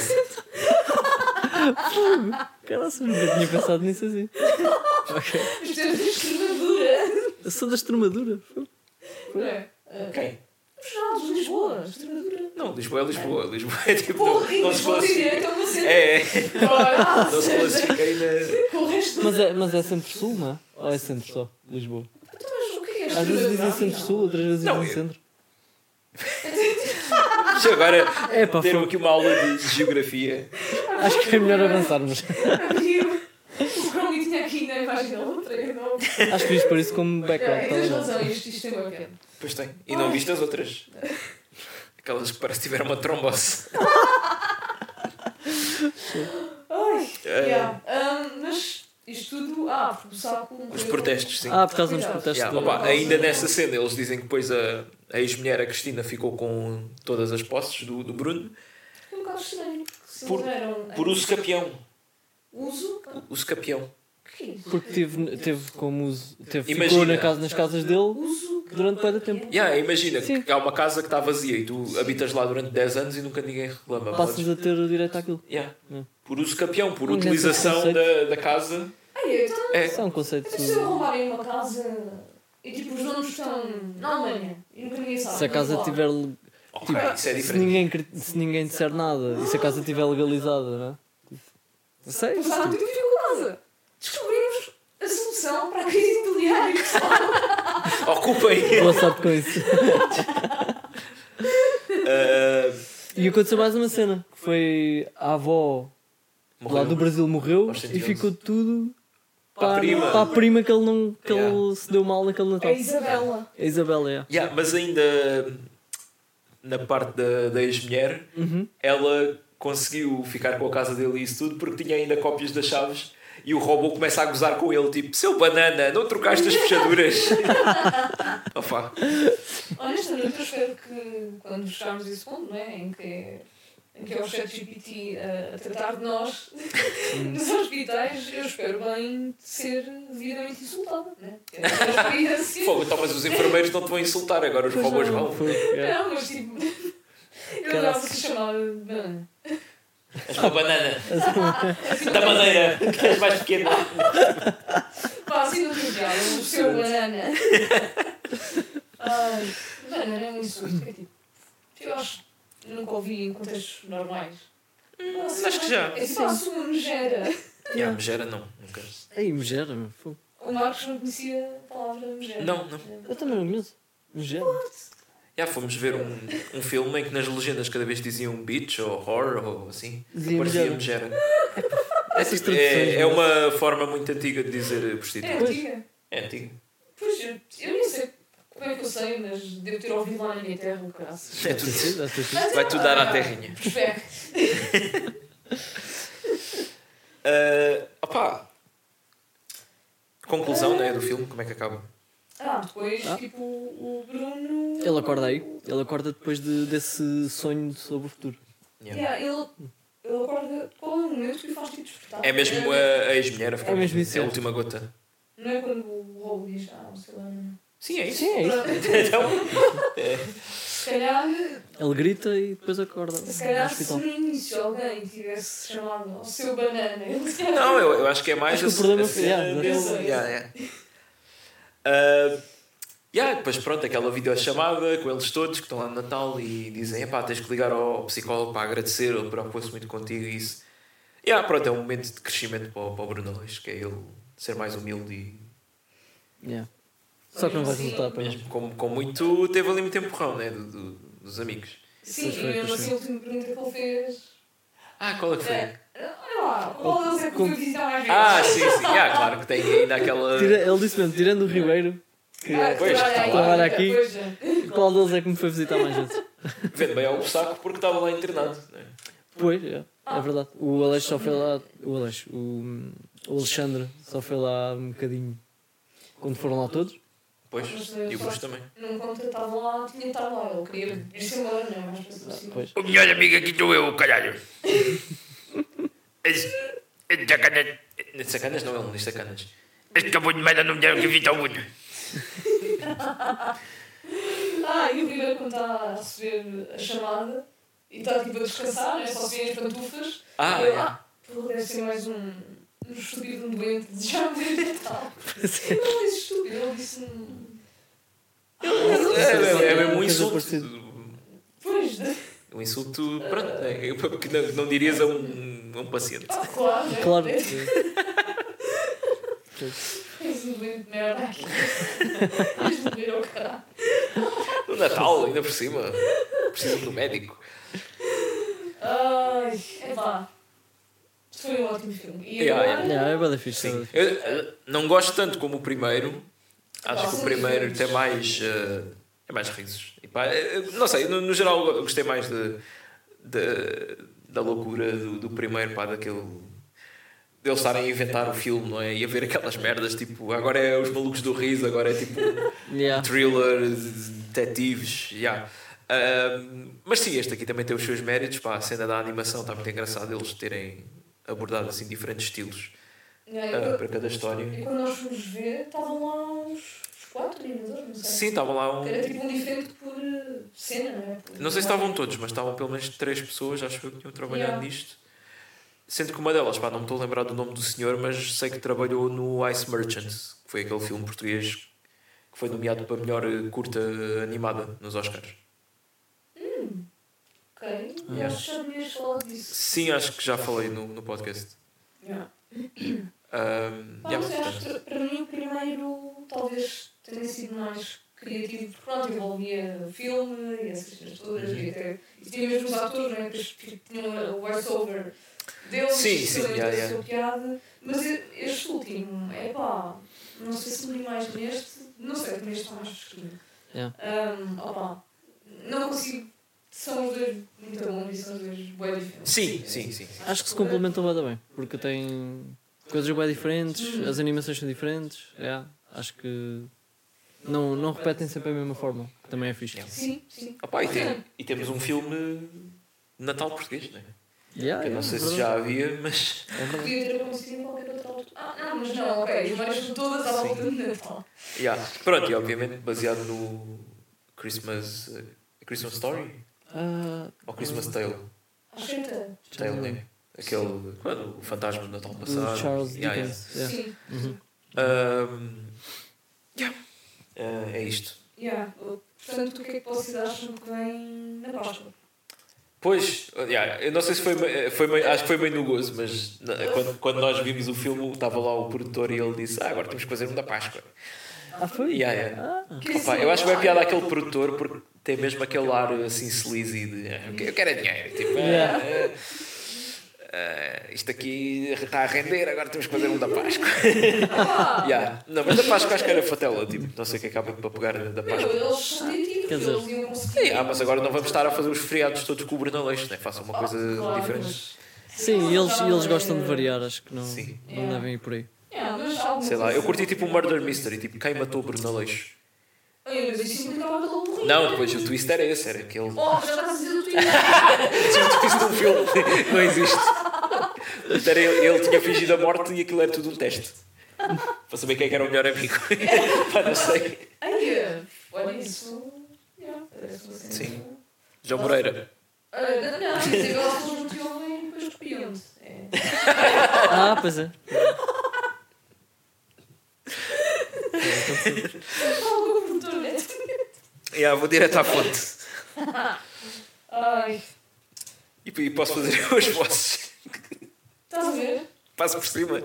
Caralho, nunca tinha pensado nisso assim. Ok. Mas temos de Extremadura. Eu sou da Extremadura. Não é? Ah, Quem? Os jornais de Lisboa, Extremadura. Não, Lisboa é Lisboa. Lisboa é tipo. Porra, Não, não se Lisboa classifica. direto é o centro. É, é. Ah, Não se classifica ainda. Com o resto. Mas é, mas é centro-sul, não é? Ou é centro só? Lisboa. Então, mas o que é Às vezes dizem Extremadura? centro-sul, outras vezes Não, dizem eu- centro. Já agora É pá, ter foi- aqui uma aula de geografia. Acho que é melhor avançarmos. Amigo, o Chromie tinha aqui na imagem da outra. eu não- Acho que fiz por isso como background. É, tá tens ligado? razão, isto, isto é bacana. Pois tem. E não viste as outras? Aquelas que parece que tiveram uma trombose. Ai, Eh, yeah. um, mas isto tudo. Ah, porque o saco. Os protestos, sim. Ah, por causa dos protestos. Yeah, do- opa, ainda nessa cena eles dizem que depois a, a ex-mulher, a Cristina, ficou com todas as posses do, do Bruno É um bocado estranho. Se Por- eles eram. por uso capião. Uso? Uso capião. O que é isso? Porque teve, teve como uso. Teve, ficou Imagina. na casa, nas casas dele Uso. durante muito tempo. Yeah, imagina Sim. que há uma casa que está vazia e tu habitas lá durante dez anos e nunca ninguém reclama. Passas a ter direito àquilo. Yeah. Yeah. Por uso capião, por Não utilização deve da, da casa. Ai, então. É. Isso é um conceito. Mas se eu arrumarem uma casa e tipo os donos estão na Alemanha e nunca ninguém sabe. Se a casa vamos lá. tiver. Ok, Tipo, isso é Se diferente. ninguém, cri- se ninguém disser nada e se a casa estiver legalizada, não é? Não sei. Mas há muita dificuldade. Descobrimos a solução para a crise imobiliária, pessoal. Ocupem! Boa sorte com isso. Ah, E aconteceu mais uma cena, que foi a avó lá morreu. do Brasil morreu Aos cento e e onze. ficou tudo Para a prima. para a prima que ele, não, que Yeah. ele se deu mal naquele Natal. A Isabela. A Isabela, é. Yeah, mas ainda na parte da, da ex-mulher, Uhum. ela conseguiu ficar com a casa dele e isso tudo porque tinha ainda cópias das chaves e o robô começa a gozar com ele, tipo, seu banana, não trocaste as fechaduras? Opa. Honestamente, eu espero que quando chegarmos a esse ponto, não é? Em que, em que é o ChatGPT a, a tratar de nós nos hospitais, eu espero bem ser devidamente insultada, não é? É uma experiência. Fogo, então, mas os enfermeiros não te vão insultar, agora os robôs vão. Foi, é. Não, mas tipo. Eu adorava ser chamada de banana. És uma banana. Da madeira, que és mais pequena. Pá, assim não tem piada, o seu banana. Ai, banana é um insulto. É tipo. Eu acho que nunca ouvi em contextos normais. Ah, acho que já. É só a sua megera. Yeah, megera não, nunca. Ei, megera, meu. Fogo. O Marcos não conhecia a palavra megera. Não, não. Eu também não conheço. Megera. Já fomos ver um, um filme em que nas legendas cada vez diziam bitch ou horror ou assim. Dizia Parecia megera. megera. É, Essas tipo, traduções, é, é não é? uma forma muito antiga de dizer É prostituta. antiga. É antiga. Pois, eu, eu nem sei como é que eu sei, mas devo ter ouvido lá na minha terra o graças. É Deve ter tudo. sido, deve ter sido. Mas Vai é, tudo dar à ah, terrinha. Espero. Uh, opá. Conclusão, né, do filme, como é que acaba? Ah, depois, Ah. tipo, o Bruno... Ele acorda aí. Ele acorda depois de, desse sonho sobre o futuro. Yeah. Yeah, ele, ele acorda... Qual é o momento que o faz tipo despertar? É mesmo a, a ex-mulher a ficar. É mesmo isso, É a é. última gota. Não é quando o Raul diz, ah, não sei lá... não. Sim, é isso. Sim, é isso. Então, Se calhar, Ele grita e depois acorda se no calhar se hospital. no início alguém tivesse chamado ao seu banana, ele se calhar... não, eu, eu acho que é mais Acho que o a- problema a foi- cena yeah, dele. exatamente. Yeah, yeah. Uh, yeah, depois pronto, aquela videochamada com eles todos que estão lá no Natal e dizem: epá, tens que ligar ao psicólogo para agradecer, ele preocupou-se muito contigo e isso. Yeah, pronto, é um momento de crescimento para o, para o Bruno Leix, que é ele ser mais humilde e Yeah. Só que não vai resultar para ele. mesmo com, com muito. Teve ali muito empurrão, né? Do, do- dos amigos. Sim, Pois e foi, mesmo pois assim foi. a última pergunta que ele fez... Ah, qual é que foi? É, olha lá, qual deles é que foi visitar mais vezes? Ah, sim, sim, yeah, claro que tem ainda aquela. Tira- ele disse mesmo, tirando o Ribeiro, que Ah, Pois, trabalha está aí, lá. Trabalha aqui. pois é. qual deles é que me foi visitar mais vezes? Vendo bem ao saco porque estava lá internado. Né? Pois, é, é verdade. O Aleixo só foi lá. O Aleixo, o, o Alexandre só foi lá um bocadinho quando foram lá todos. Pois, Mas, eh, e o só- Bruce também. Não conta, estava lá, tinha de estar lá. Ele queria ir-se embora, não é? Mais fácil assim. Pois. O melhor amigo aqui estou eu, caralho. Esse- esse Sacanas. Sacanas não, ele não diz sacanas. Este acabou de merda não me deram que evita o unha. Ah, e o Ribeiro, quando está a receber a chamada e está tipo a descansar, né? Só se vê as pantufas. Ah, e ele, é. ah, porra, deve ser mais um, um estúpido, um doente, desejar-me Feliz Natal. Ele não disse estúpido, ele disse. um- É, é, é mesmo um Coisa insulto. parecida. Pois, né? Um insulto, pronto, é, que não, não dirias a um, a um paciente. Ah, claro, né? Claro. És um doente de merda aqui. És de ver ao caralho. No Natal, ainda por cima. Precisa do médico. Ai, é pá. Foi um ótimo filme. E Yeah, agora. Yeah, é bada fixe. é Sim. bué da fixe. Eu, eu não gosto tanto como o primeiro. Acho que o primeiro tem mais. eh, é mais risos. E pá, eh, não sei, no, no geral eu gostei mais de, de- da loucura do, do primeiro, pá, daquele. Deles estarem a inventar o filme, não é? E a ver aquelas merdas, tipo, agora é os malucos do riso, agora é tipo Yeah. thriller, detetives, yeah. Ahm, mas sim, este aqui também tem os seus méritos, pá, a cena da animação está muito engraçada, eles terem abordado assim diferentes estilos Yeah, ah, para cada história. E quando nós fomos ver, estavam lá uns, uns quatro animadores, não sei. Sim, estavam lá um. Era tipo um diferente por eh, cena, não é? Por- Não sei se estavam todos, mas estavam pelo menos três pessoas, acho que eu que tinham trabalhado Yeah. nisto. Sendo que uma delas, pá, não me estou a lembrar do nome do senhor, mas sei que trabalhou no Ice Merchants, que foi aquele filme português que foi nomeado para melhor eh, curta animada nos Oscars. Ok. Yeah. Acho que já devias falar disso. Sim, acho que já falei no, no podcast. Yeah. Um, Pá, yeah, mas eu acho portanto, que para mim o primeiro talvez tenha sido mais criativo, porque pronto, envolvia filme e essas coisas todas, Uhum. e até e tinha mesmo os atores, né, que tinham o voice-over deles, Sim, que sim, também yeah, tem a yeah. sua piada, mas e- este último, é pá, não sei se li mais neste, não sei, também este está mais fresquinho. Yeah. Um, opa, não consigo, são os dois muito bons e são os dois bem diferentes. sim, sim, sim. Acho que se complementam bem bem, porque tem coisas bem diferentes, as animações são diferentes. Yeah. Acho que não, não repetem sempre a mesma forma, que também é fixe. Yeah. Sim, sim. Opa, e, tem- e temos um filme de Natal português, não é? Yeah, Que eu não yeah, sei é se verdade. já havia, mas. É verdade. Podia ter acontecido em qualquer outra altura. Ah, não, mas não, ok. As várias são todas à volta de Natal. Yeah. Pronto, e obviamente baseado no Christmas. eh, Christmas Story? Ah, Ou Christmas Tale? Acho que é. Tale, né? Aquele. Quando o fantasma do Natal do passado. Charles Yeah, yeah. Dickens. Yeah. Sim. Uhum. Um, yeah. Eh, é isto. Yeah. Portanto, o que é que vocês acham que vem na Páscoa? Pois, yeah, eu não sei se foi, meio- foi meio- acho que foi meio no gozo, mas na- quando, quando nós vimos o filme, estava lá o produtor e ele disse: Ah, agora temos que fazer um da Páscoa. Ah, foi? Yeah, yeah. Opa, eu acho que é piada aquele produtor porque tem mesmo aquele ar assim sleazy de "Ah, eu quero é dinheiro. Tipo, "Ah, Yeah. ah, ah, isto aqui está a render, agora temos que fazer um da Páscoa." Yeah. Não, mas da Páscoa acho que era fatela, tipo, não sei o que acaba para pegar da Meu, Páscoa. eles são criativos, Quer dizer- eles iam conseguir. Ah, mas agora não vamos estar a fazer os feriados todos com o Brunaleixo, né? Façam uma coisa Claro, diferente. Sim, e eles, e eles gostam de variar, acho que não, Sim. não devem ir por aí. Yeah, mas alguma Sei lá, eu coisa- curti tipo um murder mystery, tipo quem matou o Brunaleixo. Ai, mas isso implicava que ele morria. Não, depois o twist era esse, era aquele. Oh, já estás a dizer o Twitter. Tinha um twist de um filme, não existe. Isto era ele, ele tinha fingido a morte e aquilo era tudo um teste. Para saber quem é que era o melhor amigo. Pá, não sei. Ai, olha isso. Yeah, parece-me assim. Sim. João Moreira. Ah, não, mas igual as pessoas não te ouvem e depois copiam-te. É. Ah, pois é. Fala com o produtor, né? Yeah, vou direto à fonte. Ai, E, e posso fazer as vozes. estás a ver? Passo por cima.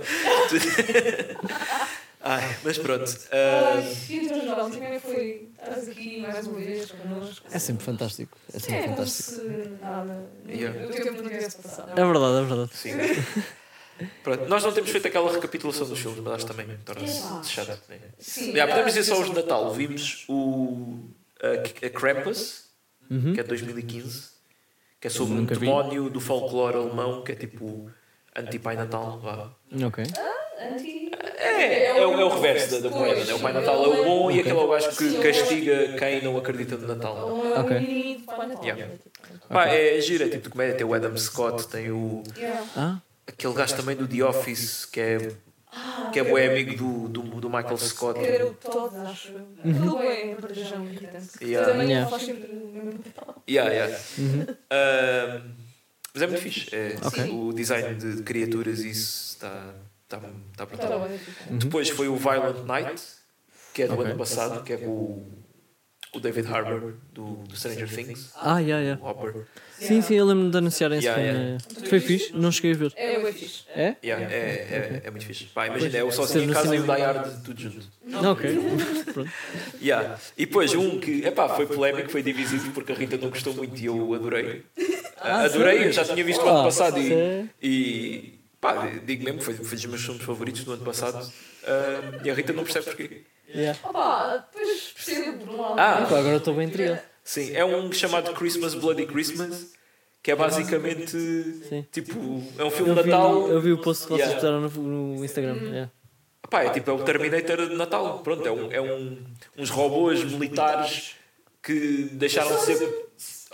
Ai, mas pronto. ah, Ai, e então, João, como é que foi? Estás aqui mais uma vez connosco? É sempre fantástico. É sempre É como fantástico. se nada. Yeah. O tempo não tivesse passado. É verdade, é verdade. sim. Pronto, nós não temos feito aquela recapitulação dos filmes, mas acho que também torna-se chato. Né? Sim. Yeah, podemos dizer só os de Natal. Vimos o a, a Krampus, Uhum. que é de dois mil e quinze, que é sobre um Nunca vi. demónio do folclore alemão, que é tipo anti-Pai Natal. Vá. Ok. Anti. É, é, o, é o reverso da, da moeda. Né? O Pai Natal é o bom e aquele é o gajo que castiga quem não acredita no Natal. Ele não é um Ok. menino de Pai Natal. Yeah. Pá, é gira, é tipo de comédia. Tem o Adam Scott, tem o, Yeah. Ah, aquele gajo também do The Office, que é, que é bué amigo do, do, do Michael Scott. Que era o Todd, acho eu. Aquele é um parejão irritante. Yeah. Também Yeah. faz sempre o mesmo papel. Yeah, yeah. uhum. Ah, mas é muito fixe. É, Ok. O design de criaturas, isso está tá, tá Tá brutal. bem. Depois foi o Violent Night, que é do Ok. ano passado, que é com o, o David Harbour, do, do Stranger Things. Ah, yeah, yeah. O Hopper. Sim, sim, eu lembro-me de anunciar esse Yeah, filme. Foi fixe? Não cheguei a ver. É bem fixe. É? Yeah, é, é, é muito fixe. Pá, imagina, é o Ser Sozinho em no Casa e o cinema. Die Hard, tudo junto. Não, ok. Pronto. Yeah. E depois um que, epá, foi polémico, foi divisivo porque a Rita não gostou muito e eu adorei. Ah, adorei, sério? eu já tinha visto o ano Ah, passado e, sério? e pá, digo mesmo, foi, foi dos meus filmes favoritos do ano passado. Ah, e a Rita não percebe porquê. Yeah. Opa, depois percebo por um lado. Ah, Pá, agora estou bem intrigado. sim, é um chamado Christmas Bloody Christmas, que é basicamente Sim. tipo, é um filme Eu de vi, Natal. eu vi o post que vocês Yeah. puseram no, no Instagram. Yeah. Pá, é tipo, é o Terminator de Natal. Pronto, é, um, é um, uns robôs militares que deixaram de ser.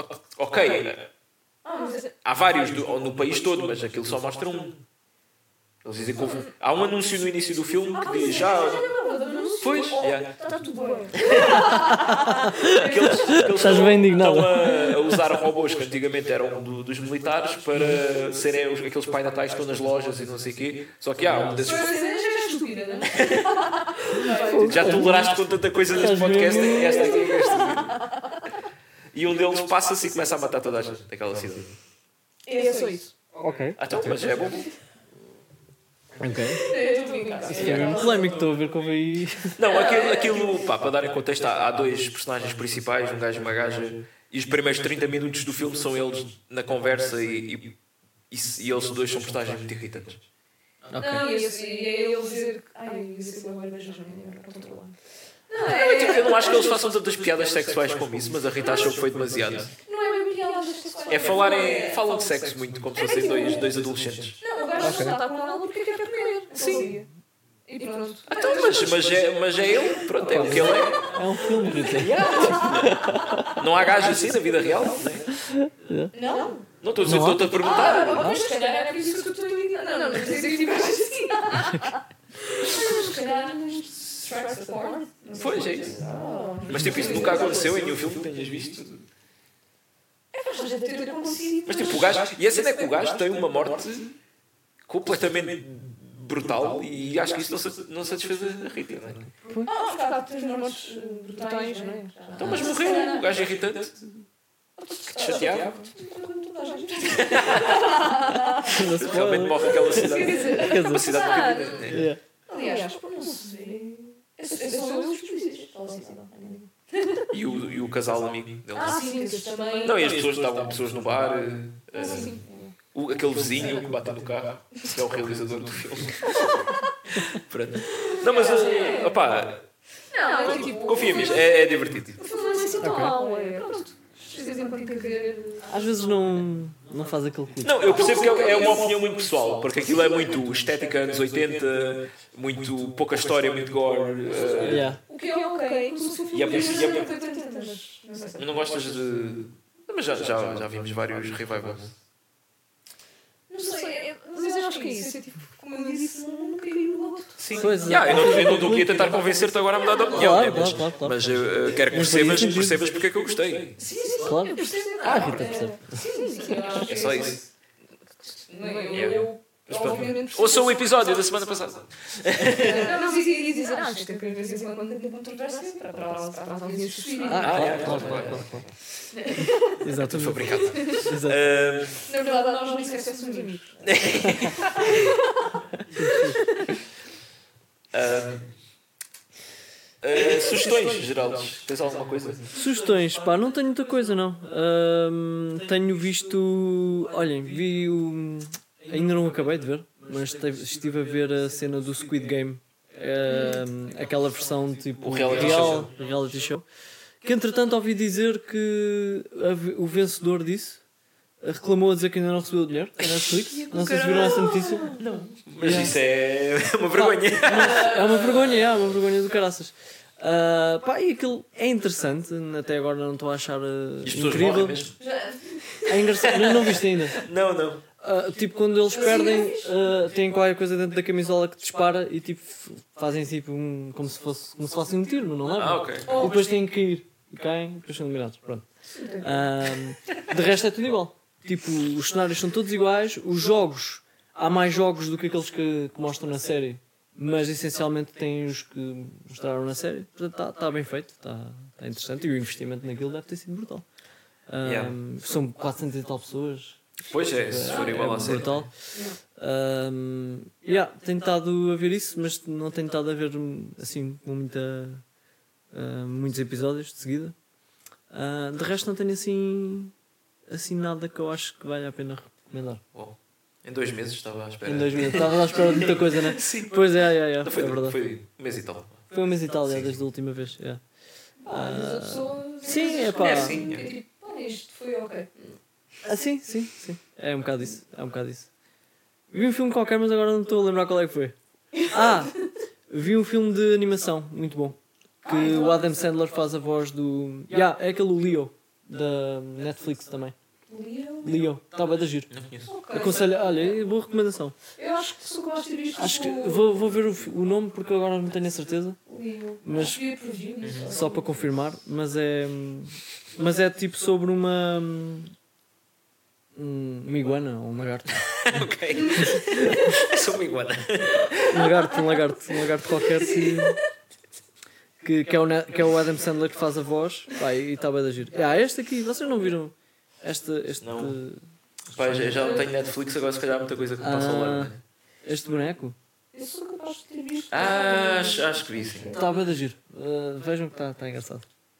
Ok, Ah, mas é- há vários do- no país todo, mas aquilo só mostra um. Eles dizem que houve... Há um anúncio no início do filme que diz já. Pois, yeah. Está tudo bem. que eles, que eles Estás estão- bem indignado. Estão a, a usar robôs que antigamente eram do- dos militares para serem os, aqueles pai natais que estão nas lojas e não sei o quê. Só que há um desses. Mas é já estúpida, não é? Já toleraste com tanta coisa neste Estás podcast, mesmo- é esta aqui é esta. E um deles passa-se e começa a matar toda a gente daquela cidade. É só isso. Ok. Ah, então, mas é bom. Ok. Eu estou a brincar. Isso é mesmo polémico, estou a ver como aí. Não, aquilo, aquilo pá, para dar em contexto, há, há dois personagens principais, um gajo e uma gaja, e os primeiros trinta minutos do filme são eles na conversa e, e, e, e eles dois são personagens muito irritantes. Não, e esse- e é ele dizer que. Ai, isso é uma mas já não é para controlar. Não, Eu, tipo, é. eu não acho que eles façam tantas piadas sexuais como isso, mas a Rita achou que foi demasiado. Não é bem piadas sexuais. É falarem, falam de sexo muito, como se fossem dois, dois adolescentes. Não, o gajo só está com ela porque quer comer. Sim. E pronto. Então, mas, mas, é, mas é ele, pronto, é o que ele é. É um filme, Rita. Não há gajo assim na vida real, né? Não? Não estou a dizer, Não há? estou-te a perguntar. Ah, mas se calhar é por isso que eu estou indignada. Não, não, não quer dizer que tivesse assim. Mas se calhar strikes the porn. Pois é isso. Mas tipo, isso nunca aconteceu em nenhum filme que tenhas visto. É, mas já deve ter acontecido. Mas tipo, o gajo. E a cena é que o gajo tem uma morte completamente brutal e acho que isso não, sa- não satisfez a Rita, não é? Ah, porque há três mortes brutais, não é? Então, mas morreu, o gajo é irritante. Que te chateava. personagem. Realmente morre aquela cidade. Quer dizer, Quer dizer, Uma cidade apesar- pequenina. yeah. Aliás, por não se ver. É só eles os polícias. E o, e o casal amigo dele. Ah, sim, esses também. Não, e as pessoas estavam pessoas no bar. Ah, eh, sim. o, aquele vizinho que bate no carro, que é o realizador do filme. Pronto. Não, mas, eh, opá, Não, é tipo. confia-me, é, é divertido. O filme não é assim tão mau, é. Pronto. Precisam para ter que ver. Às vezes não, não faz aquele clique. Não, eu percebo que é é uma opinião muito pessoal, porque aquilo é muito estética anos oitenta, muito pouca história, muito gore. eh, Yeah. O que é ok, como se o filme E é por isso- e é por- tivesse oitenta, mas não sei. Mas não gostas de. Não, mas já, já, já vimos vários revivals. Não sei, é- mas eu acho que é isso. É tipo, como eu disse, não caiu no outro. Sim. Pois é. Yeah, eu não eu não estou aqui a tentar convencer-te agora a mudar de opinião, Claro, né? mas, claro, claro, claro. mas eu, eh, quero que Mas fazia percebas, sentido. percebas porque é que eu gostei. Sim, sim, Claro. eu percebo. Ah, Rita percebe. Sim, sim, eu acho que É só isso. Não é? Eu- Yeah. eu- Mas pronto. obviamente, Ouça o episódio da semana passada. Não, mas ia ia dizer, ah, isto tem que ver se quando tem controvérsia para para para para as audiências espírita. Ah, claro, é, claro, é, claro, é. claro, claro. Tudo Exatamente. fabricado. Exato. Eh, Na verdade, nós não esquecemos amigos. ah, ah, sugestões, Geraldes. Tens alguma coisa? Sugestões, pá, não tenho muita coisa, não. Ahm, tenho visto. Olhem, vi o. Ainda não acabei de ver, mas esteve- estive a ver a cena do Squid Game. Ahm, aquela versão tipo. O reality real, reality show. Que entretanto ouvi dizer que a ve- o vencedor disso reclamou a dizer que ainda não recebeu o dinheiro da Netflix. Não sei se viram essa notícia. Mas Yeah. isso é uma vergonha. É uma vergonha, é uma vergonha do caraças. Ah, pá, e aquilo é interessante, até agora não estou a achar ah, E as pessoas incrível. morrem mesmo? É engraçado, não, não viste ainda. Não, não. Ah, tipo, quando eles perdem, ah, têm qualquer coisa dentro da camisola que dispara e tipo, f- fazem tipo um, como se fosse como se fosse um tiro, não é? Ah, ok. E depois têm que cair. E caem e depois são eliminados. Pronto. Ah, de resto é tudo igual. Tipo, os cenários são todos iguais, os jogos, há mais jogos do que aqueles que, que mostram na série, mas essencialmente têm os que mostraram na série. Portanto, está tá bem feito, está tá interessante e o investimento naquilo deve ter sido brutal. Ah, Yeah. São quatrocentas e tal pessoas. Pois é, se for igual à série. brutal. Um, yeah, tenho estado a ver isso, mas não tenho estado a ver assim com muita, ah, muitos episódios de seguida. Ah, de resto não tenho assim, assim nada que eu acho que vale a pena recomendar. Uau. Em dois meses estava à espera. Em dois minutos, estava à espera de muita coisa, né? Sim. Pois é, é, é, é, Não foi, é verdade. Foi, foi um mês e tal. um mês e tal, é, Sim. desde a última vez. É. Ah, mas a pessoa. sim, é pá. É sim. É tipo, olha, isto foi ok. Ah, sim, sim, sim. É um bocado isso. É um bocado isso. Vi um filme qualquer, mas agora não estou a lembrar qual é que foi. Ah! Vi um filme de animação, muito bom. Que o Adam Sandler faz a voz do. Yeah, é aquele Leo, da Netflix também. Leo? Leo, está bem da giro. Não conheço. Ok. Aconselho, olha, boa recomendação. Eu acho que sou capaz de ter visto. Acho que o- vou, vou ver o, fi- o nome porque agora não tenho a certeza, Leo. mas- Acho que vi a preview, não sei. só para confirmar. Mas é. Mas é tipo sobre uma. um- Uma iguana ou um lagarto. Ok. Sou uma iguana. Um lagarto, um lagarto, um lagarto qualquer que, que, que, é o, Ne- que é o Adam Sandler que faz a voz. Pá, e está bem da giro. Ah, este aqui, vocês não viram? Este, este, Não. Pai, já, já não tenho Netflix, agora se calhar há muita coisa que me passa ao lado. Ah. né? este boneco? Eu sou capaz de ter visto. Ah, acho, acho que vi sim. Está bem da giro. Ah, vejam que está tá engraçado.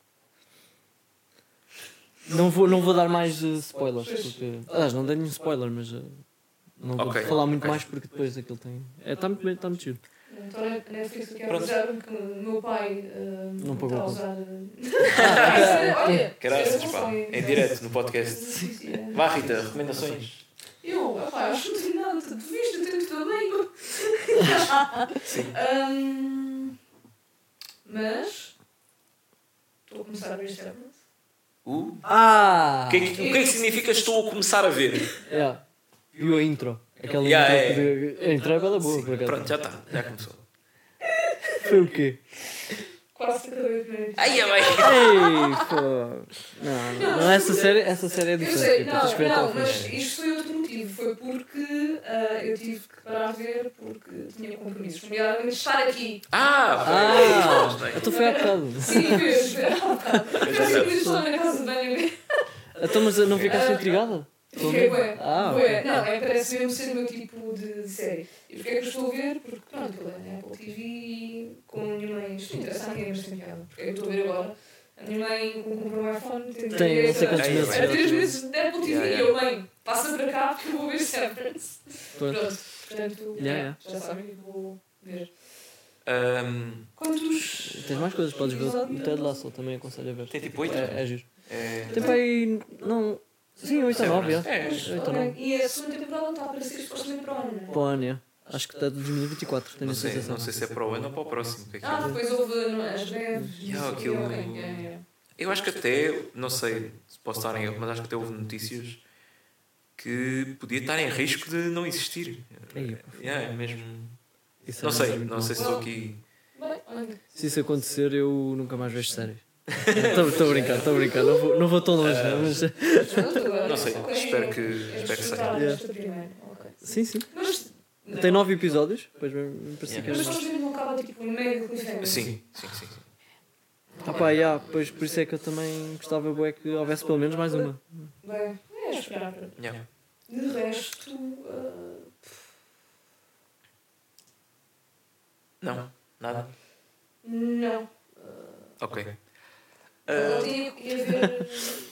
Não vou, não vou dar mais eh, spoilers. Porque, aliás, não dei nenhum spoiler, mas eh, não vou Ok, falar muito ok. mais porque depois aquilo tem. É, está muito bem, está muito giro. Então, a Netflix quer Pronto. avisar que o meu pai uh, Não pagou está a conta. usar. uh, Olha, Caraças, eu pá. não sei. Em direto no podcast. Vá, Rita, recomendações. Eu, opá, acho que não tenho nada, tu viste, eu tenho também. Sim. Um, mas. Estou a começar a ver Severance. Uh, Ah! o, que é que, o que é que significa estou a começar a ver? É. Viu a intro? Aquela Yeah, intro é. que- A intro é bela boa, por acaso. Pronto, já está, já começou. Foi o quê? Quase que acabei de ver. Ai, ai, ai. Ei, pô. Não, não, não, essa série, essa série é Eu diferente. sei, tipo, tens que ver não, até ao não, fim. mas isto foi outro motivo. Foi porque ah, eu tive que parar de ver porque tinha compromissos. Nomeadamente estar aqui. Ah, Ah, bem. então foi há bocado. Sim, fez, ver há bocado. Eu já Eu sei. sempre estou na casa de banho. Então, mas não ficaste intrigada? Fiquei bué, Ah, bué. ok. Não, é, parece mesmo ser o meu tipo de, de série. E porquê é que eu estou a ver? Porque, pronto, aquilo é na Apple T V e com a minha mãe, isto interessa a ninguém, mas tem piada. Porque é que eu estou a ver agora. A minha mãe comprou um iPhone, tem, Tem não sei quantos Ai, meses. vai. a três meses de Apple T V Yeah, e yeah. eu, mãe, passa para cá porque eu vou ver Severance. Pronto. Pronto, portanto, Yeah, yeah. já sabem que vou ver. Ahm, Quantos... Tens mais coisas, podes ver o Ted Lasso, também aconselho a ver. tem tipo oito? É, é giro. É... Tem para aí. Não. Sim, oito ou nove, É, é. é. oito ou Ok, nove. e a segunda temporada está a aparecer supostamente para o ano, não é? Para o ano, é. Acho que está de dois mil e vinte e quatro, tenho Não a sei, sensação. não sei se é para o ano ou para o próximo. que é que Ah, é. depois houve não é, as greves. Yeah, não sei o aquilo- quê, ok, yeah, yeah. Eu acho que até, não sei se posso estar em erro, mas acho que até houve notícias que podia estar em risco de não existir. Ei, Yeah, é mesmo. Isso Não é sei, muito não bom. sei se estou aqui. Bem, olha, Se isso acontecer, eu nunca mais vejo séries. Estou a brincar, estou a brincar. Não vou, não vou tão longe, né? Mas. Não sei, ok, espero que- é espero que desfrutar seja. esta primeira, ok. Sim, sim. Mas, Tem nove episódios, depois me me parecia Yeah. que mas era mais. supostamente não acaba tipo em mega cliffhanger. Sim, sim, sim. sim. Ah pá, yeah, pois, por isso é que eu também gostava bué que houvesse pelo menos mais uma. Bem, é esperar. Yeah. De resto, ah, Não, nada. não. Ok. Eu Ah, tinha que ir ver.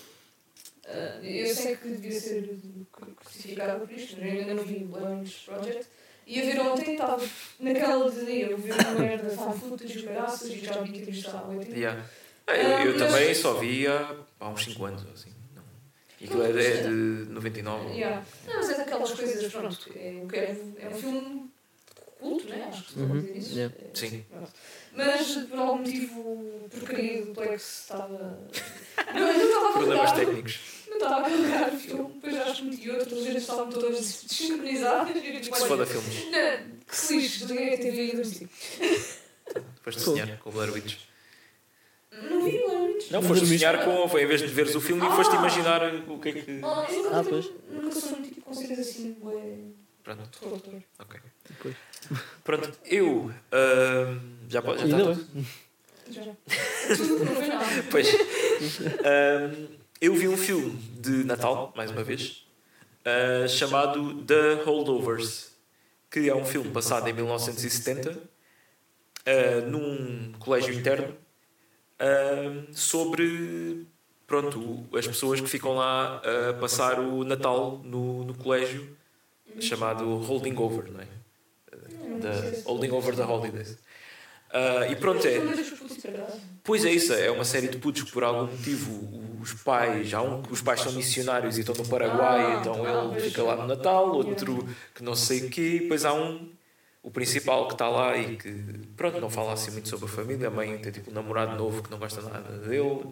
ah, eu sei que devia ser crucificado por isto, mas eu ainda não vi o Blameless Project. Ia ver ontem, estava naquela de eu ver uma merda, fan footage e caraças, e já vi ter visto há oito. yeah. Ah, eu, eu também só vi há, há uns cinco anos. ou Assim. Não. E aquilo é de, é de noventa e nove. Yeah. Não, mas é daquelas coisas, pronto, que é, que é, é um filme culto, né? Acho que se pode Uhum, dizer isso. yeah. É, Sim. pronto. Mas por algum motivo, porcaria do Plex estava. Não, eu não estava a Problemas carregar. técnicos. Não estava a carregar o filme, depois já acho muito e outro, as gente estavam todas desincronizadas. E eu Que tipo, se foda olha, filmes. não, que se lixe, desliguei a T V e adormeci. Depois de sonhar com o Blair Witch. Não vi o Witch. Não, foste sonhar com. Foi em vez de veres o filme e foste imaginar o que é que. Ah, eu nunca Ah, tenho- pois. Nunca sou muito tipo com cenas assim, ué, Pronto, terror, terror. ok. Depois. Pronto, eu. ahm, já pode. Já está Ainda tudo. bem. Já, já. Tudo, não foi nada. Pois. Ahm, eu vi um filme de Natal, mais uma vez, ah, chamado The Holdovers, que é um filme passado em mil novecentos e setenta, ah, num colégio interno, ah, sobre pronto, as pessoas que ficam lá a passar o Natal no, no colégio, chamado Holding Over, não é? The Holding Over the Holidays. Ah, e pronto, é. Mas deixa os putos para casa. Pois é isso, é uma série de putos que por algum motivo os pais, há um que os pais são missionários e estão no Paraguai, então ele fica lá no Natal, outro que não sei o quê, e depois há um, o principal que está lá e que, pronto, não fala assim muito sobre a família, a mãe tem tipo um namorado novo que não gosta nada dele.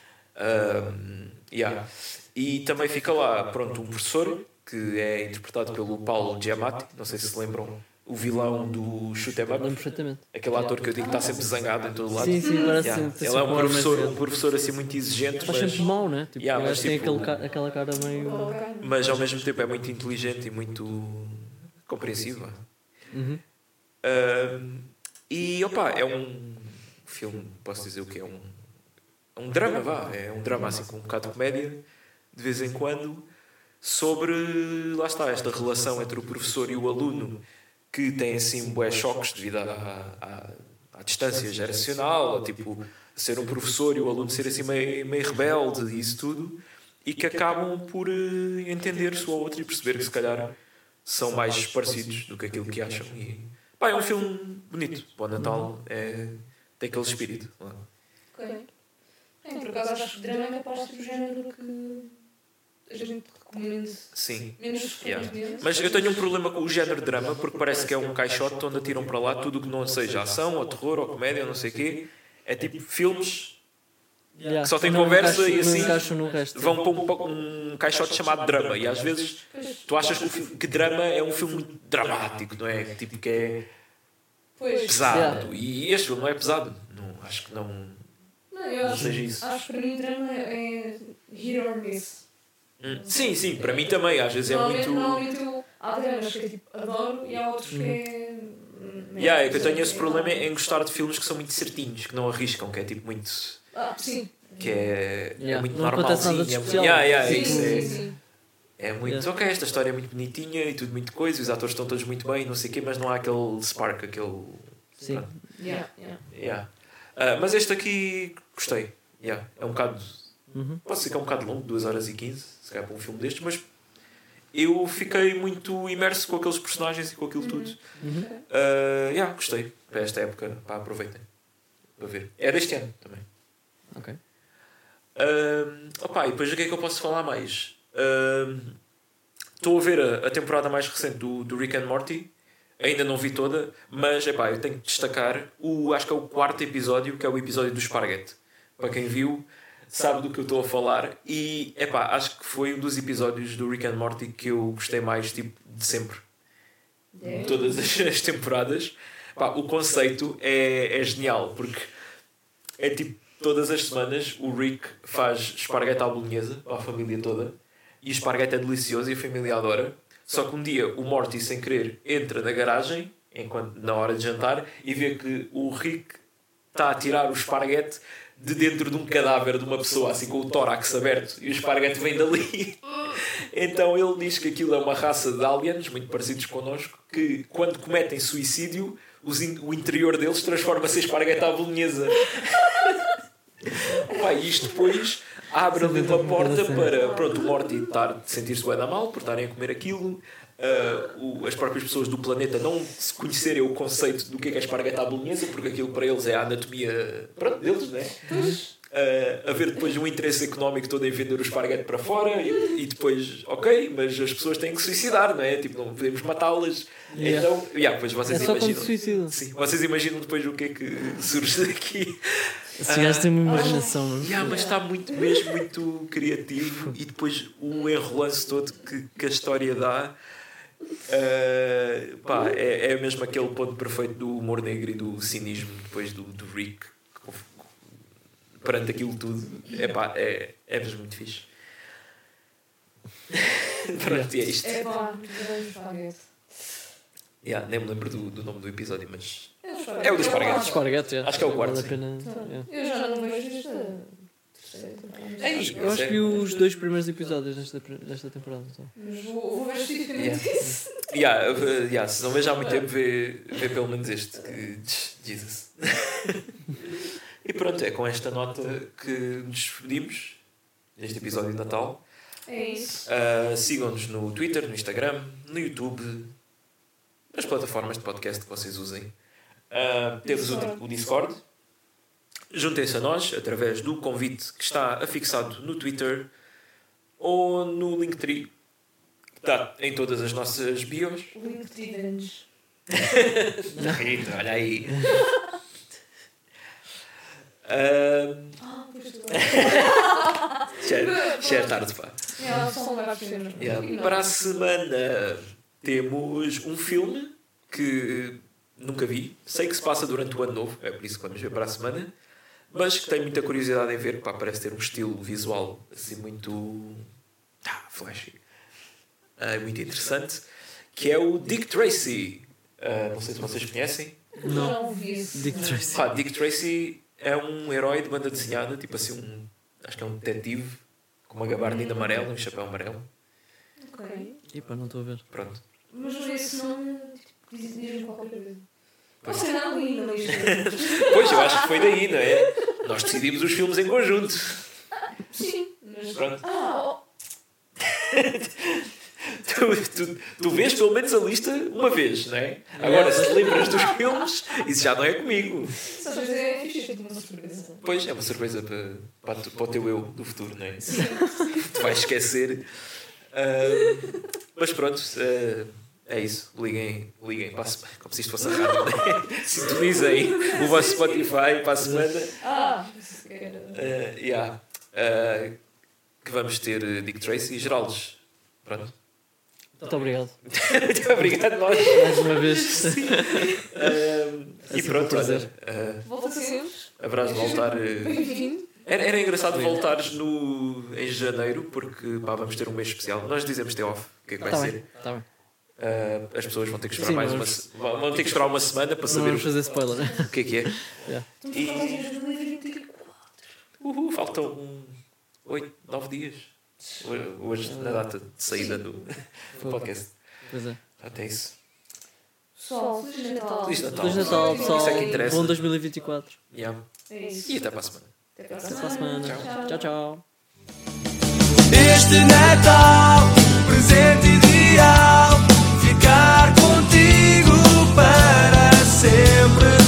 Um, yeah. E também fica lá, pronto, um professor que é interpretado pelo Paulo Giamatti, não sei se se lembram, o vilão do Shoot 'em Lembro Up, perfeitamente. aquele ator que eu digo que está sempre zangado em todo lado. Sim, sim, parece Yeah. sempre. Ele é um professor, um professor assim muito exigente, Faz mas, sempre mal, né? Tipo, Yeah, o mas gajo tem tipo- aquele ca- aquela cara meio. mas ao mesmo tempo é muito inteligente e muito compreensivo. Uhum. Um, e opa, é um filme, posso dizer o que é um, é um drama, vá, é um drama assim com um bocado de comédia, de vez em quando, sobre, lá está, esta relação entre o professor e o aluno, que tem assim bué choques devido à, à, à distância geracional, a, tipo, ser um professor e o aluno ser assim meio, meio rebelde e isso tudo, e que acabam por eh, entender-se um ao outro e perceber que se calhar são mais parecidos do que aquilo que acham. E, pá, é um filme bonito, para o Natal, é, tem aquele espírito. Lá. Ok. É, por acaso acho que drama é capaz de ser o género que a gente recomenda Sim. menos Yeah. frequentemente. Mas eu tenho um problema com o género de drama porque parece que é um caixote onde atiram para lá tudo o que não seja ação, ou terror, ou comédia, ou não sei o quê. É tipo filmes Yeah. que só tem Não conversa encaixo- e assim Não encaixo no resto. vão para um, para um caixote chamado drama. E às vezes tu achas que, o filme, que drama é um filme muito dramático, não é? Tipo que é Pois. pesado. Yeah. E este filme não é pesado. Não, acho que não, Não, eu não acho, seja isso. acho que para mim drama é hit or miss. Hum. Sim, sim, para mim também. Às vezes é Normalmente, muito. normalmente eu, há dramas que eu tipo, adoro e há outros que é. Yeah, é que eu tenho esse problema em gostar de filmes que são muito certinhos, que não arriscam, que é tipo muito. Ah, sim. Que é, é Yeah. muito Não acontece normalzinho. nada de é- especial. Yeah, yeah, é Sim, isso, sim, é- sim. É muito, Yeah. ok, esta história é muito bonitinha e tudo muito coisa, os atores estão todos muito bem, não sei o quê, mas não há aquele spark, aquele... Sim. Pronto. Yeah, yeah. Yeah. Ah, mas este aqui, gostei. Yeah. É um bocado... Uhum. Pode ser que é um bocado longo, duas horas e quinze, se calhar para um filme destes, mas eu fiquei muito imerso com aqueles personagens e com aquilo tudo. Uhum. Uh, yeah, gostei. Para esta época, pá, aproveitem. Para ver. É deste ano também. Ok. Uh, opa, e depois o que é que eu posso falar mais? Uh, Estou a ver a, a temporada mais recente do, do Rick and Morty. Ainda não vi toda, mas epá, eu tenho que destacar o, acho que é o quarto episódio, que é o episódio do esparguete. Para quem viu, sabe do que eu estou a falar. E epá, acho que foi um dos episódios do Rick and Morty que eu gostei mais tipo, de sempre. É. Todas as, as temporadas. Pá, o conceito é, é genial, porque é tipo, todas as semanas o Rick faz esparguete à bolonhesa para a família toda. E o esparguete é delicioso e a família adora. Só que um dia o Morty, sem querer, entra na garagem, enquanto, na hora de jantar, e vê que o Rick está a tirar o esparguete de dentro de um cadáver de uma pessoa, assim com o tórax aberto, e o esparguete vem dali. Então ele diz que aquilo é uma raça de aliens, muito parecidos connosco, que quando cometem suicídio, os in- o interior deles transforma-se em esparguete à bolonhesa. Pá, e isto depois abre ali uma porta para, pronto, o Morty estar, sentir-se bué da mal por estarem a comer aquilo, uh, o, as próprias pessoas do planeta não se conhecerem o conceito do que é que é esparguete à bolonhesa, porque aquilo para eles é a anatomia, pronto, deles, né? Uh, haver depois um interesse económico todo em vender o esparguete para fora e, e depois, ok, mas as pessoas têm que se suicidar, não é? Tipo, não podemos matá-las. Yeah. Então, yeah, pois vocês É só quando imaginam. se suicidam. Sim, vocês imaginam depois o que é que surge daqui. Esse gajo tem uma imaginação, não é? Yeah, mas está muito, mesmo muito criativo e depois o enrolance todo que, que a história dá. Uh, pá, é, é mesmo aquele ponto perfeito do humor negro e do cinismo depois do, do Rick perante aquilo tudo. É pá, é, é mesmo muito fixe. Pronto, e é isto. É pá, grande esparguete. Yeah, nem me lembro do, do nome do episódio, mas É o esparguete. é o do esparguete. Esparguete, é. Acho que é o quarto, Vale a sim. pena. Então, é. Eu já não vejo esta terceira temporada. Ei, Eu acho que vi os dois primeiros episódios desta, desta temporada. Então. Mas vou, vou ver especificamente Yeah. isso. Yeah, uh, yeah, se não vejo há muito tempo, vê, vê pelo menos este. Que, Jesus. E pronto, é com esta nota que nos despedimos neste episódio de Natal. É isso. Uh, sigam-nos no Twitter, no Instagram, no YouTube, nas plataformas de podcast que vocês usem. Uh, temos o, o Discord. Juntem-se a nós através do convite que está afixado no Twitter ou no Linktree, que está em todas as nossas bios. LinkedIn. Rita, olha aí. Uh, Ah, pois tu. já, é- já é tarde, pá. É, só um lugar pequeno. Yeah. E não. Para a semana temos um filme que nunca vi. Sei que se passa durante o ano novo, é por isso que vamos ver para a semana. Mas que tenho muita curiosidade em ver. Pá, parece ter um estilo visual assim muito ah, flashy. Ah, muito interessante. Que é o Dick Tracy. Ah, não sei se vocês conhecem. Não. Já ouvi esse. Dick Tracy. Pá, Dick Tracy é um herói de banda desenhada. Tipo assim, um, acho que é um detetive com uma gabardina amarela e um chapéu amarelo. Ok. Epá, não estou a ver. Pronto. Mas esse nome tipo, diz- diz-me qualquer coisa. Pois. Não sei nada ali na lista. Pois, eu acho que foi daí, não é? Nós decidimos os filmes em conjunto. Sim. Mas... Pronto. Ah, oh. Tu, tu, tu vês pelo menos a lista uma vez, não é? Agora, se te lembras dos filmes, isso já não é comigo. Só às vezes é fixe, é tipo uma surpresa. Pois, é uma surpresa para, para, tu- para o teu eu do futuro, não é? Tu vais esquecer. Ah, mas pronto, ah, é isso. Liguem, liguem para a semana, como se isto fosse a rádio, não é? Sintonizem o vosso Spotify para a semana. Ah, isso que era. Ah, yeah. Ah, que vamos ter eh, Dick Tracy e Geraldes. Pronto. Muito obrigado. Muito obrigado, nós. Mais uma vez. Ah, e sempre pronto, um prazer. olha, ah, Volta sempre. haverás de voltar. eh, Bem-vindo. Era, era engraçado voltares no, em janeiro, porque pá, vamos ter um mês especial. Nós dizemos ter off, o que é que vai Está ser? bem. Está bem. Ah, as pessoas vão ter que esperar Sim, mais mas- uma se- vão vão ter que esperar uma semana para Não saber vamos o, fazer spoiler. o que é que é. Yeah. Estamos a falar em dois mil e vinte e quatro. Uhul, faltam oito, nove dias. Hoje, na data de saída do podcast. Pois é. Até isso. Pessoal, Feliz Natal. Feliz Natal. Feliz Natal, pessoal. Isso é que interessa. Bom dois mil e vinte e quatro. Yeah. É isso. E até para a semana. Até para a Até para a semana. Tchau. Tchau, tchau. Este Natal, presente ideal, ficar contigo para sempre.